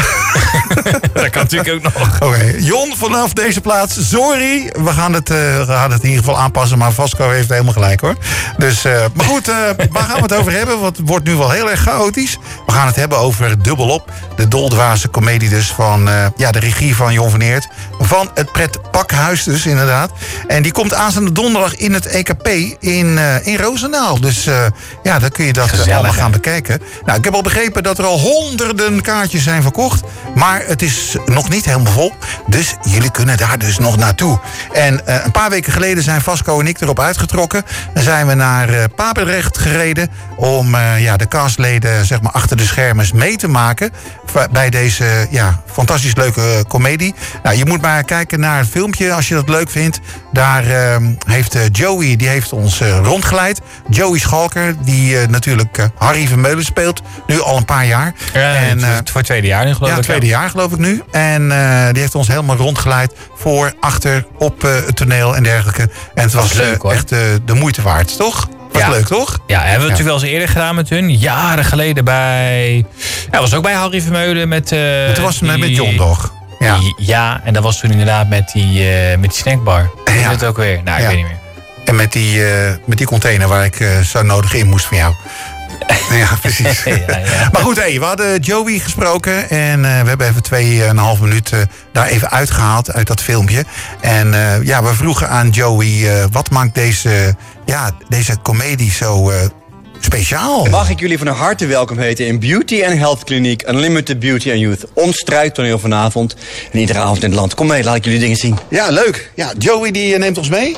Dat kan natuurlijk ook nog. Oké, okay. Jon, vanaf deze plaats, sorry. We gaan, het, uh, we gaan het in ieder geval aanpassen. Maar Vasco heeft helemaal gelijk hoor. Dus, uh, maar goed, uh, waar gaan we het over hebben? Want het wordt nu wel heel erg chaotisch. We gaan het hebben over Dubbelop. De doldwaze komedie dus van uh, ja, de regie van Jon van Eert. Van het Pretpakhuis dus inderdaad. En die komt aanstaande donderdag in het E K P in, uh, in Roosendaal. Dus uh, ja, dan kun je dat Gezellig, allemaal gaan hè? bekijken. Nou, ik heb al begrepen dat er al honderden kaartjes zijn verkocht. Maar het is nog niet helemaal vol. Dus jullie kunnen daar dus nog naartoe. En uh, een paar weken geleden zijn Vasco en ik erop uitgetrokken. Dan zijn we naar uh, Papendrecht gereden. Om uh, ja, de castleden zeg maar, achter de schermen mee te maken. Bij deze ja, fantastisch leuke uh, komedie. Nou, je moet maar kijken naar het filmpje als je dat leuk vindt. Daar uh, heeft uh, Joey, die heeft ons uh, rondgeleid. Joey Schalker, die uh, natuurlijk uh, Harry Vermeulen speelt. Nu al een paar jaar. Ja, en, uh, voor het tweede jaar nu geloof ja, ik. het tweede jaar geloof ik nu. En uh, die heeft ons helemaal rondgeleid. Voor, achter, op uh, het toneel en dergelijke. En het was, was leuk, uh, echt uh, de moeite waard, toch? Was ja. leuk, toch? Ja, hebben we ja. natuurlijk wel eens eerder gedaan met hun. Jaren geleden bij... Ja, was ook bij Harry Vermeulen met... Uh, het was die... met John toch? Ja. Die, ja, en dat was toen inderdaad met die, uh, met die snackbar. Hoe ja. het ook weer? Nou, ik ja. weet niet meer. En met die, uh, met die container waar ik uh, zo nodig in moest van jou. Ja, precies. ja, ja. Maar goed, hey, we hadden Joey gesproken. En uh, we hebben even tweeënhalf minuten uh, daar even uitgehaald uit dat filmpje. En uh, ja, we vroegen aan Joey, uh, wat maakt deze, ja, deze komedie zo... Uh, speciaal. Mag ik jullie van harte welkom heten in Beauty and Health Kliniek Unlimited Beauty and Youth. Ons strijdtoneel vanavond en iedere avond in het land. Kom mee, laat ik jullie dingen zien. Ja, leuk. Ja, Joey die neemt ons mee.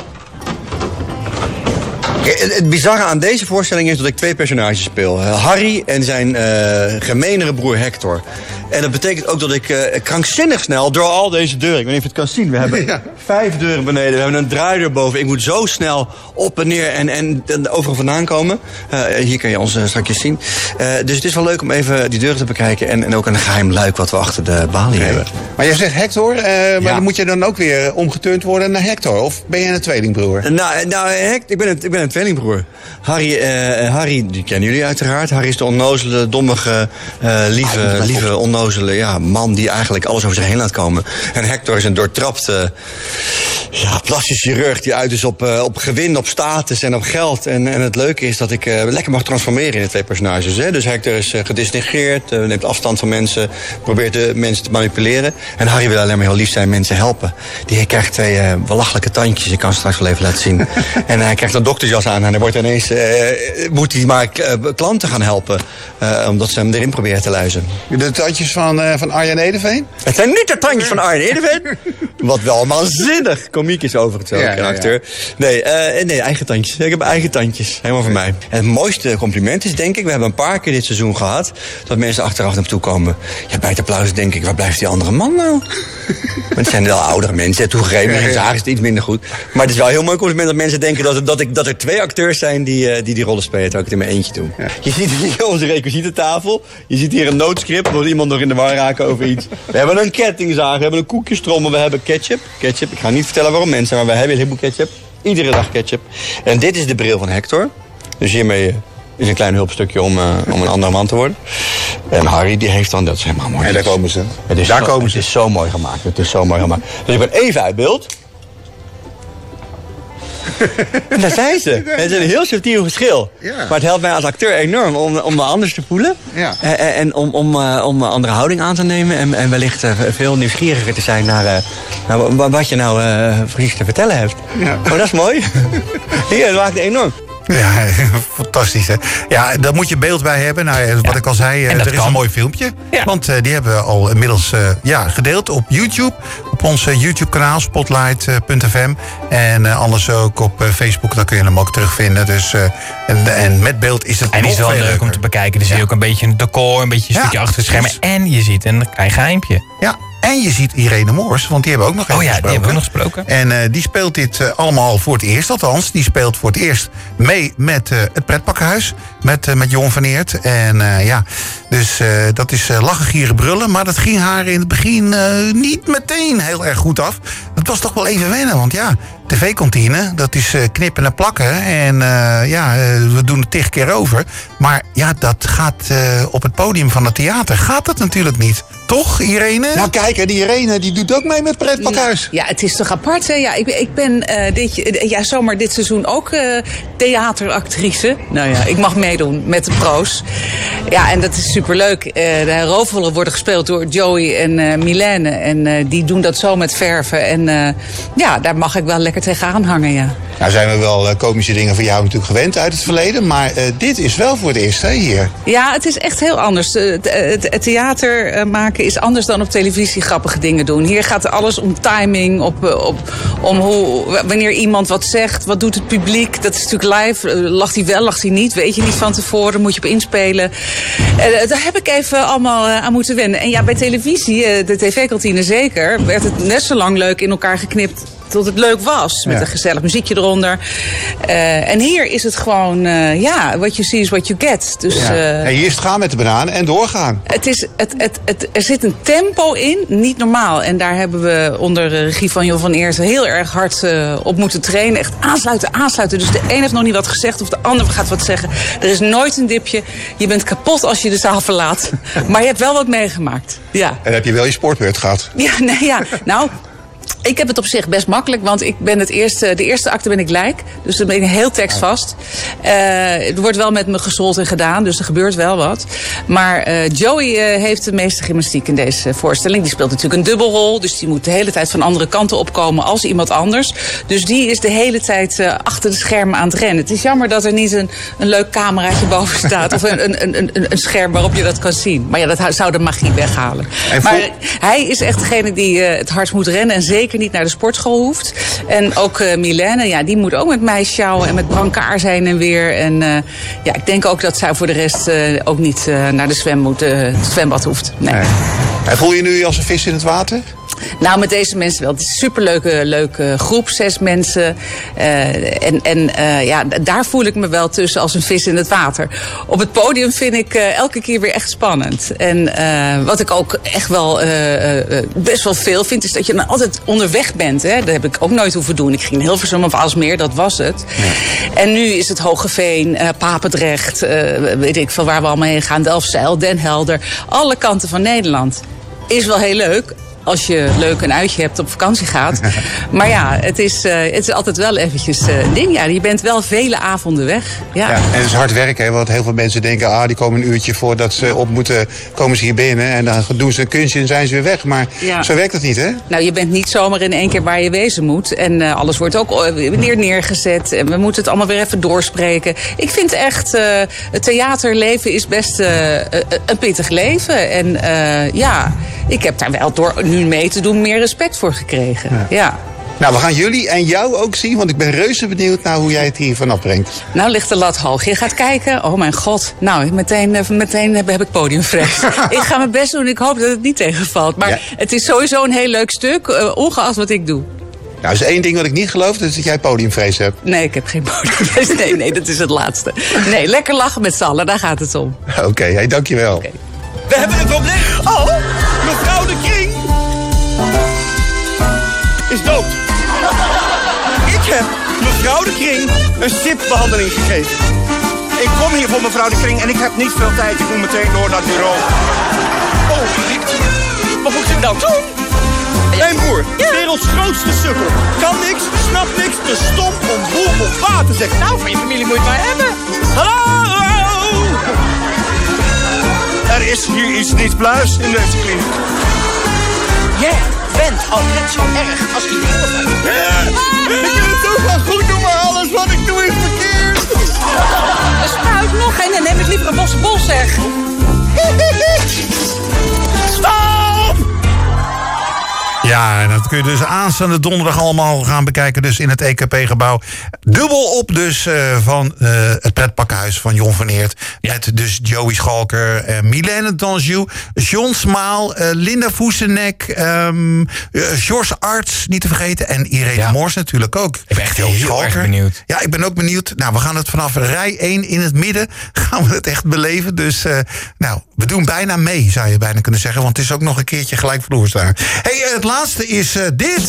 Het, het bizarre aan deze voorstelling is dat ik twee personages speel. Harry en zijn uh, gemeenere broer Hector. En dat betekent ook dat ik uh, krankzinnig snel door al deze deuren... ik weet niet of je het kan zien, we hebben ja. vijf deuren beneden... we hebben een draaideur boven. Ik moet zo snel op en neer en, en, en overal vandaan komen. Uh, hier kun je ons uh, straks zien. Uh, dus het is wel leuk om even die deuren te bekijken... en, en ook een geheim luik wat we achter de balie okay. hebben. Maar jij zegt Hector, uh, maar ja. dan moet je dan ook weer omgeturnd worden naar Hector? Of ben je een tweelingbroer? Uh, nou, nou Hect, ik, ben een, ik ben een tweelingbroer. Harry, uh, Harry, die kennen jullie uiteraard. Harry is de onnozele, dommige, uh, lieve, ah, lieve onnozele ja, man die eigenlijk alles over zich heen laat komen. En Hector is een doortrapte ja, plastisch chirurg die uit is op, uh, op gewin, op status en op geld. En, en het leuke is dat ik uh, lekker mag transformeren in de twee personages. Hè? Dus Hector is uh, gedistingeerd, uh, neemt afstand van mensen, probeert de mensen te manipuleren. En Harry wil alleen maar heel lief zijn, mensen helpen. Die krijgt twee uh, belachelijke tandjes, ik kan het straks wel even laten zien. En hij krijgt een doktersjas aan en hij wordt ineens, uh, moet hij maar uh, klanten gaan helpen. Uh, omdat ze hem erin proberen te luizen. De tandjes van, uh, van Arjen Edeveen? Het zijn niet de tandjes van Arjen Edeveen. Wat wel waanzinnig komiek is overigens ook, ja, een acteur. Ja, ja. Nee, uh, nee, eigen tandjes. Ik heb eigen tandjes. Helemaal voor mij. En het mooiste compliment is, denk ik, we hebben een paar keer dit seizoen gehad, dat mensen achteraf naar me toe komen. Ja, bij het applaus denk ik, waar blijft die andere man nou? Maar het zijn wel oudere mensen, toegegeven. Ja, ja. Zagen is het iets minder goed. Maar het is wel een heel mooi compliment dat mensen denken dat, dat, ik, dat er twee acteurs zijn die, uh, die die rollen spelen, terwijl ik het in mijn eentje doe. Ja. Je ziet hier onze requisietentafel. Je ziet hier een noodscript, wordt iemand nog in de war raken over iets. We hebben een kettingzaag, we hebben een koekjestrommel, we hebben ketchup. Ketchup, ik ga niet vertellen waarom mensen, maar we hebben een heleboel ketchup. Iedere dag ketchup. En dit is de bril van Hector. Dus hiermee is een klein hulpstukje om, uh, om een andere man te worden. En Harry, die heeft dan, dat is helemaal mooi. En daar komen ze. Het is daar zo, komen ze. Het is zo mooi gemaakt. Het is zo mooi gemaakt. Dus ik ben even uit beeld. En daar zijn ze. Het is een heel subtiel verschil. Ja. Maar het helpt mij als acteur enorm om, om me anders te voelen. Ja. En, en om, om, uh, om een andere houding aan te nemen. En, en wellicht uh, veel nieuwsgieriger te zijn naar, uh, naar wat je nou uh, precies te vertellen hebt. Ja. Oh, dat is mooi. Ja, dat maakt enorm. Ja, fantastisch hè. Ja, daar moet je beeld bij hebben. Nou, wat ja. ik al zei, uh, er is kan. een mooi filmpje. Ja. Want uh, die hebben we al inmiddels uh, ja, gedeeld op YouTube. Op ons uh, YouTube kanaal, spotlight punt f m. En uh, anders ook op uh, Facebook, daar kun je hem ook terugvinden. Dus, uh, en, en met beeld is het En nog is wel leuk leuker. om te bekijken. Dan zie je ook een beetje een decor, een beetje een stukje ja, achter het schermen. En je ziet een klein geheimpje. Ja. En je ziet Irene Moors, want die hebben we ook nog even oh ja, gesproken. die hebben we nog gesproken. En uh, die speelt dit uh, allemaal voor het eerst, althans. Die speelt voor het eerst mee met uh, het Pretpakkenhuis. Met, uh, met Jon van Eert. En uh, ja, dus uh, dat is uh, lachen, gieren, brullen. Maar dat ging haar in het begin uh, niet meteen heel erg goed af. Dat was toch wel even wennen, want ja, tv-kantine, dat is uh, knippen en plakken. En uh, ja, uh, we doen het tig keer over. Maar ja, dat gaat uh, op het podium van het theater, gaat dat natuurlijk niet. Toch, Irene? Nou kijk, hè, die Irene die doet ook mee met Pretpakhuis. Nou, ja, het is toch apart, hè? Ja, ik, ik ben uh, dit, ja, zomaar dit seizoen ook uh, theateractrice. Nou ja, ik mag meedoen met de pro's. Ja, en dat is superleuk. Uh, de hoofdrollen worden gespeeld door Joey en uh, Milène. En uh, die doen dat zo met verven. En uh, ja, daar mag ik wel lekker tegenaan hangen, ja. Nou zijn we wel uh, komische dingen van jou natuurlijk gewend uit het verleden. Maar uh, dit is wel voor het eerst, hè, hier. Ja, het is echt heel anders. Uh, het, het, het theater uh, maken is anders dan op televisie grappige dingen doen. Hier gaat alles om timing, op, op, om hoe, wanneer iemand wat zegt, wat doet het publiek. Dat is natuurlijk live. Uh, lacht hij wel, lacht hij niet, weet je niet van tevoren, moet je op inspelen. Uh, daar heb ik even allemaal uh, aan moeten wennen. En ja, bij televisie, uh, de tv-kantine zeker, werd het net zo lang leuk in elkaar geknipt tot het leuk was. Met ja. een gezellig muziekje eronder. Uh, en hier is het gewoon, uh, ja, what you see is what you get. Dus, ja. uh, en hier is het gaan met de bananen en doorgaan. Het is, het, het, het, er zit een tempo in, niet normaal. En daar hebben we onder de regie van Jon van Eert heel erg hard uh, op moeten trainen. Echt aansluiten, aansluiten. Dus de een heeft nog niet wat gezegd of de ander gaat wat zeggen. Er is nooit een dipje. Je bent kapot als je de zaal verlaat. Maar je hebt wel wat meegemaakt. Ja. En heb je wel je sportbeurt gehad? Ja, nee, ja. Nou, ik heb het op zich best makkelijk, want ik ben het eerste, de eerste acte ben ik lijk. Dus dan ben ik heel tekstvast. Uh, er wordt wel met me gesold en gedaan, dus er gebeurt wel wat. Maar uh, Joey uh, heeft de meeste gymnastiek in deze voorstelling. Die speelt natuurlijk een dubbelrol, dus die moet de hele tijd van andere kanten opkomen als iemand anders. Dus die is de hele tijd uh, achter de schermen aan het rennen. Het is jammer dat er niet een, een leuk cameraatje boven staat of een, een, een, een, een scherm waarop je dat kan zien. Maar ja, dat zou de magie weghalen. En maar hij is echt degene die uh, het hardst moet rennen en zeker niet naar de sportschool hoeft. En ook uh, Milène, ja, die moet ook met mij sjouwen en met brancard zijn en weer. En uh, ja, ik denk ook dat zij voor de rest uh, ook niet uh, naar de zwem moet, uh, het zwembad hoeft. Nee. nee. En voel je nu als een vis in het water? Nou, met deze mensen wel. Het is een superleuke leuke groep, zes mensen. Uh, en en uh, ja, daar voel ik me wel tussen als een vis in het water. Op het podium vind ik uh, elke keer weer echt spannend. En uh, wat ik ook echt wel uh, uh, best wel veel vind, is dat je dan altijd onderweg bent. Hè? Dat heb ik ook nooit hoeven doen. Ik ging in Hilversum of Aalsmeer, dat was het. Ja. En nu is het Hogeveen, uh, Papendrecht, uh, weet ik veel waar we allemaal heen gaan. Delfzijl, Den Helder. Alle kanten van Nederland. Is wel heel leuk als je leuk een uitje hebt, op vakantie gaat. Maar ja, het is, uh, het is altijd wel eventjes uh, een ding. Ja, je bent wel vele avonden weg. Ja. Ja, en het is hard werken, hè, want heel veel mensen denken, ah, die komen een uurtje voordat ze op moeten, komen ze hier binnen en dan doen ze een kunstje en zijn ze weer weg. Maar ja. Zo werkt het niet, hè? Nou, je bent niet zomaar in één keer waar je wezen moet. En uh, alles wordt ook neer neergezet. En we moeten het allemaal weer even doorspreken. Ik vind echt, uh, het theaterleven is best uh, een pittig leven. En uh, ja, ik heb daar wel door nu mee te doen meer respect voor gekregen. Ja. ja. Nou, we gaan jullie en jou ook zien, want ik ben reuze benieuwd naar hoe jij het hier vanaf brengt. Nou, ligt de lat hoog. Je gaat kijken. Oh mijn god. Nou, meteen, meteen heb ik podiumvrees. Ik ga mijn best doen. Ik hoop dat het niet tegenvalt. Maar ja. Het is sowieso een heel leuk stuk, uh, ongeacht wat ik doe. Nou, is één ding wat ik niet geloof, dat is dat jij podiumvrees hebt. Nee, ik heb geen podiumvrees. Nee, nee, dat is het laatste. Nee, lekker lachen met z'n allen, daar gaat het om. Oké, okay, hey, dankjewel. Okay. We hebben een probleem. Oh, mevrouw de Kring is dood. Ik heb mevrouw de Kring een S I P-behandeling gegeven. Ik kom hier voor mevrouw de Kring en ik heb niet veel tijd. Ik moet meteen door naar het bureau. Oh, wat moet ik nou doen? Mijn broer, ja. Werelds grootste sukkel. Kan niks, snapt niks, te stom om boel of water te zeggen. Nou, van je familie moet je het maar hebben. Hallo! Er is hier iets niet pluis in deze kliniek. Jij bent al net zo erg als iedereen. Ik kan het ook wel goed doen, maar alles wat ik doe is verkeerd. Er spuit nog een en neem ik liever een bosse bol, zeg. Stop! Ja, en dat kun je dus aanstaande donderdag allemaal gaan bekijken. Dus in het E K P-gebouw. Dubbel op dus uh, van uh, het pretpakkenhuis van Jon van Eert. Ja. Met dus Joey Schalker, uh, Milène Danjou, John Smaal, uh, Linda Voesenek, um, uh, George Arts, niet te vergeten. En Irene ja. Moors natuurlijk ook. Ik ben echt heel, heel erg benieuwd. Ja, ik ben ook benieuwd. Nou, we gaan het vanaf rij één in het midden gaan we het echt beleven. Dus uh, nou, we doen bijna mee, zou je bijna kunnen zeggen. Want het is ook nog een keertje gelijkvloers daar. Hey, uh, het laatste is uh, dit.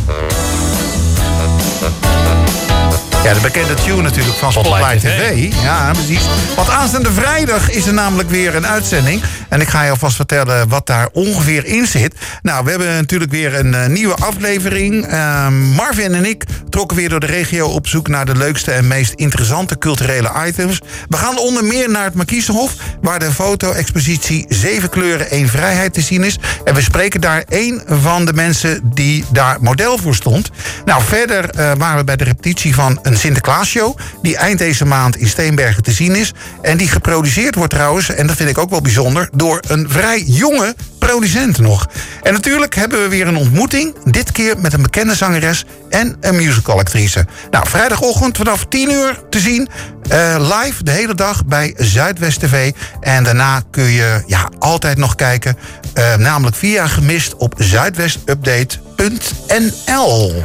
Ja, de bekende tune natuurlijk van Spotlight T V. Ja, precies. Want aanstaande vrijdag is er namelijk weer een uitzending. En ik ga je alvast vertellen wat daar ongeveer in zit. Nou, we hebben natuurlijk weer een uh, nieuwe aflevering. Uh, Marvin en ik trokken weer door de regio op zoek naar de leukste en meest interessante culturele items. We gaan onder meer naar het Markiezenhof, waar de foto-expositie Zeven Kleuren, één Vrijheid te zien is. En we spreken daar één van de mensen die daar model voor stond. Nou, verder uh, waren we bij de repetitie van een Sinterklaasshow, die eind deze maand in Steenbergen te zien is. En die geproduceerd wordt trouwens, en dat vind ik ook wel bijzonder, door een vrij jonge producent nog. En natuurlijk hebben we weer een ontmoeting, dit keer met een bekende zangeres en een musicalactrice. Nou, vrijdagochtend vanaf tien uur te zien, uh, live de hele dag bij Zuidwest T V. En daarna kun je ja, altijd nog kijken, uh, namelijk via Gemist op zuidwestupdate punt n l.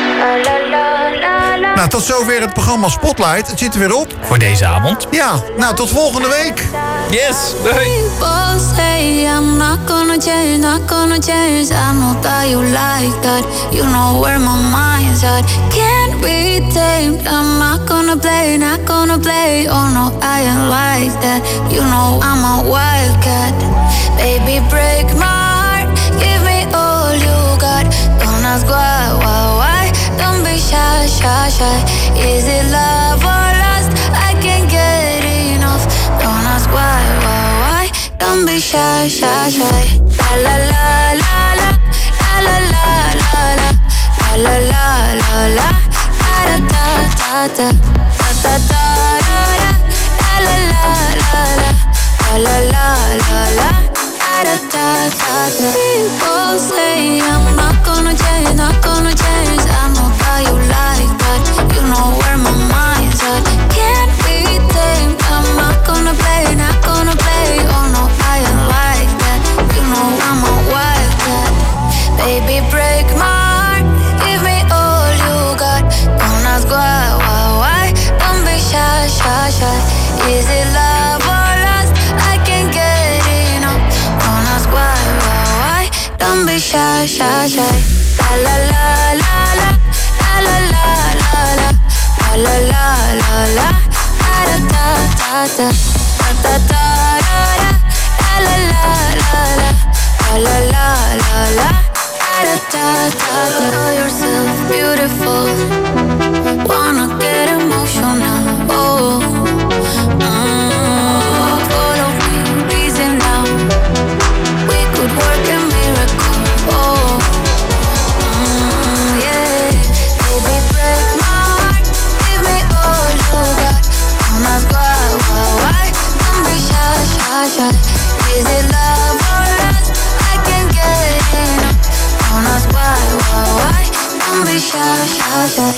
Nou, tot zover het programma Spotlight. Het zit er weer op. Voor deze avond. Ja, nou, tot volgende week. Yes, doei. People say I'm not gonna change, not gonna change. I know that you like that. You know where my mind's at. Can't be tamed. I'm not gonna play, not gonna play. Oh no, I ain't like that. You know I'm a wildcat. Baby, break my heart. Give me all you got. Don't ask why, why, why. Don't be shy, shy, shy. Is it love or lust? I can't get enough. Don't ask why, why, why. Don't be shy, shy, shy. La la la la la. La la la la la. La la la la la. Da da da da. Da da da da. La la la la la. La la la la la. People say I'm not gonna change, not gonna change. I know that you like that. You know where my mind's at. Can't be tamed. I'm not gonna play, not gonna play. Oh no, I ain't like that. You know I'm a wildcat. Baby, break my heart. Give me all you got. Don't ask why, why, why. Don't be shy, shy, shy. Is it love or lust? I can't get enough. Don't ask why, why, why. Don't be shy, shy, shy. La la la la la. La la la la la. La la la la la. Da da da da. Da da da da. La la la la la. La la la la. Da da da da. Know yourself beautiful. Wanna get emotional. Oh. Mm. Follow me, reason now. We could work a miracle. Oh. Mm, yeah. Baby, break my heart. Give me all you got. Don't ask why, why, why. Don't be shy, shy, shy. Is it love or lust? I can't get enough. Don't ask why, why, why. Don't be shy, shy, shy.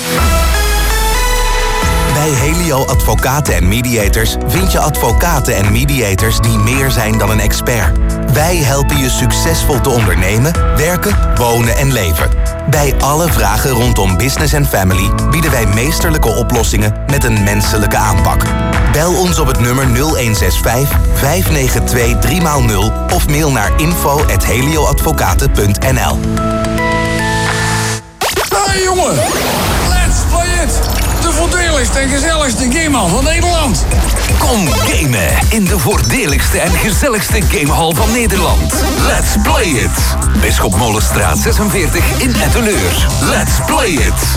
Bij Helio Advocaten en Mediators vind je advocaten en mediators die meer zijn dan een expert. Wij helpen je succesvol te ondernemen, werken, wonen en leven. Bij alle vragen rondom business en family bieden wij meesterlijke oplossingen met een menselijke aanpak. Bel ons op het nummer nul een zes vijf, vijf negen twee, drie nul of mail naar info at helioadvocaten punt n l. Hey jongen, let's play it! De voordeligste en gezelligste gamehal van Nederland. Kom gamen in de voordeligste en gezelligste gamehal van Nederland. Let's play it! Bisschop Molenstraat zesenveertig in Etteleur. Let's play it!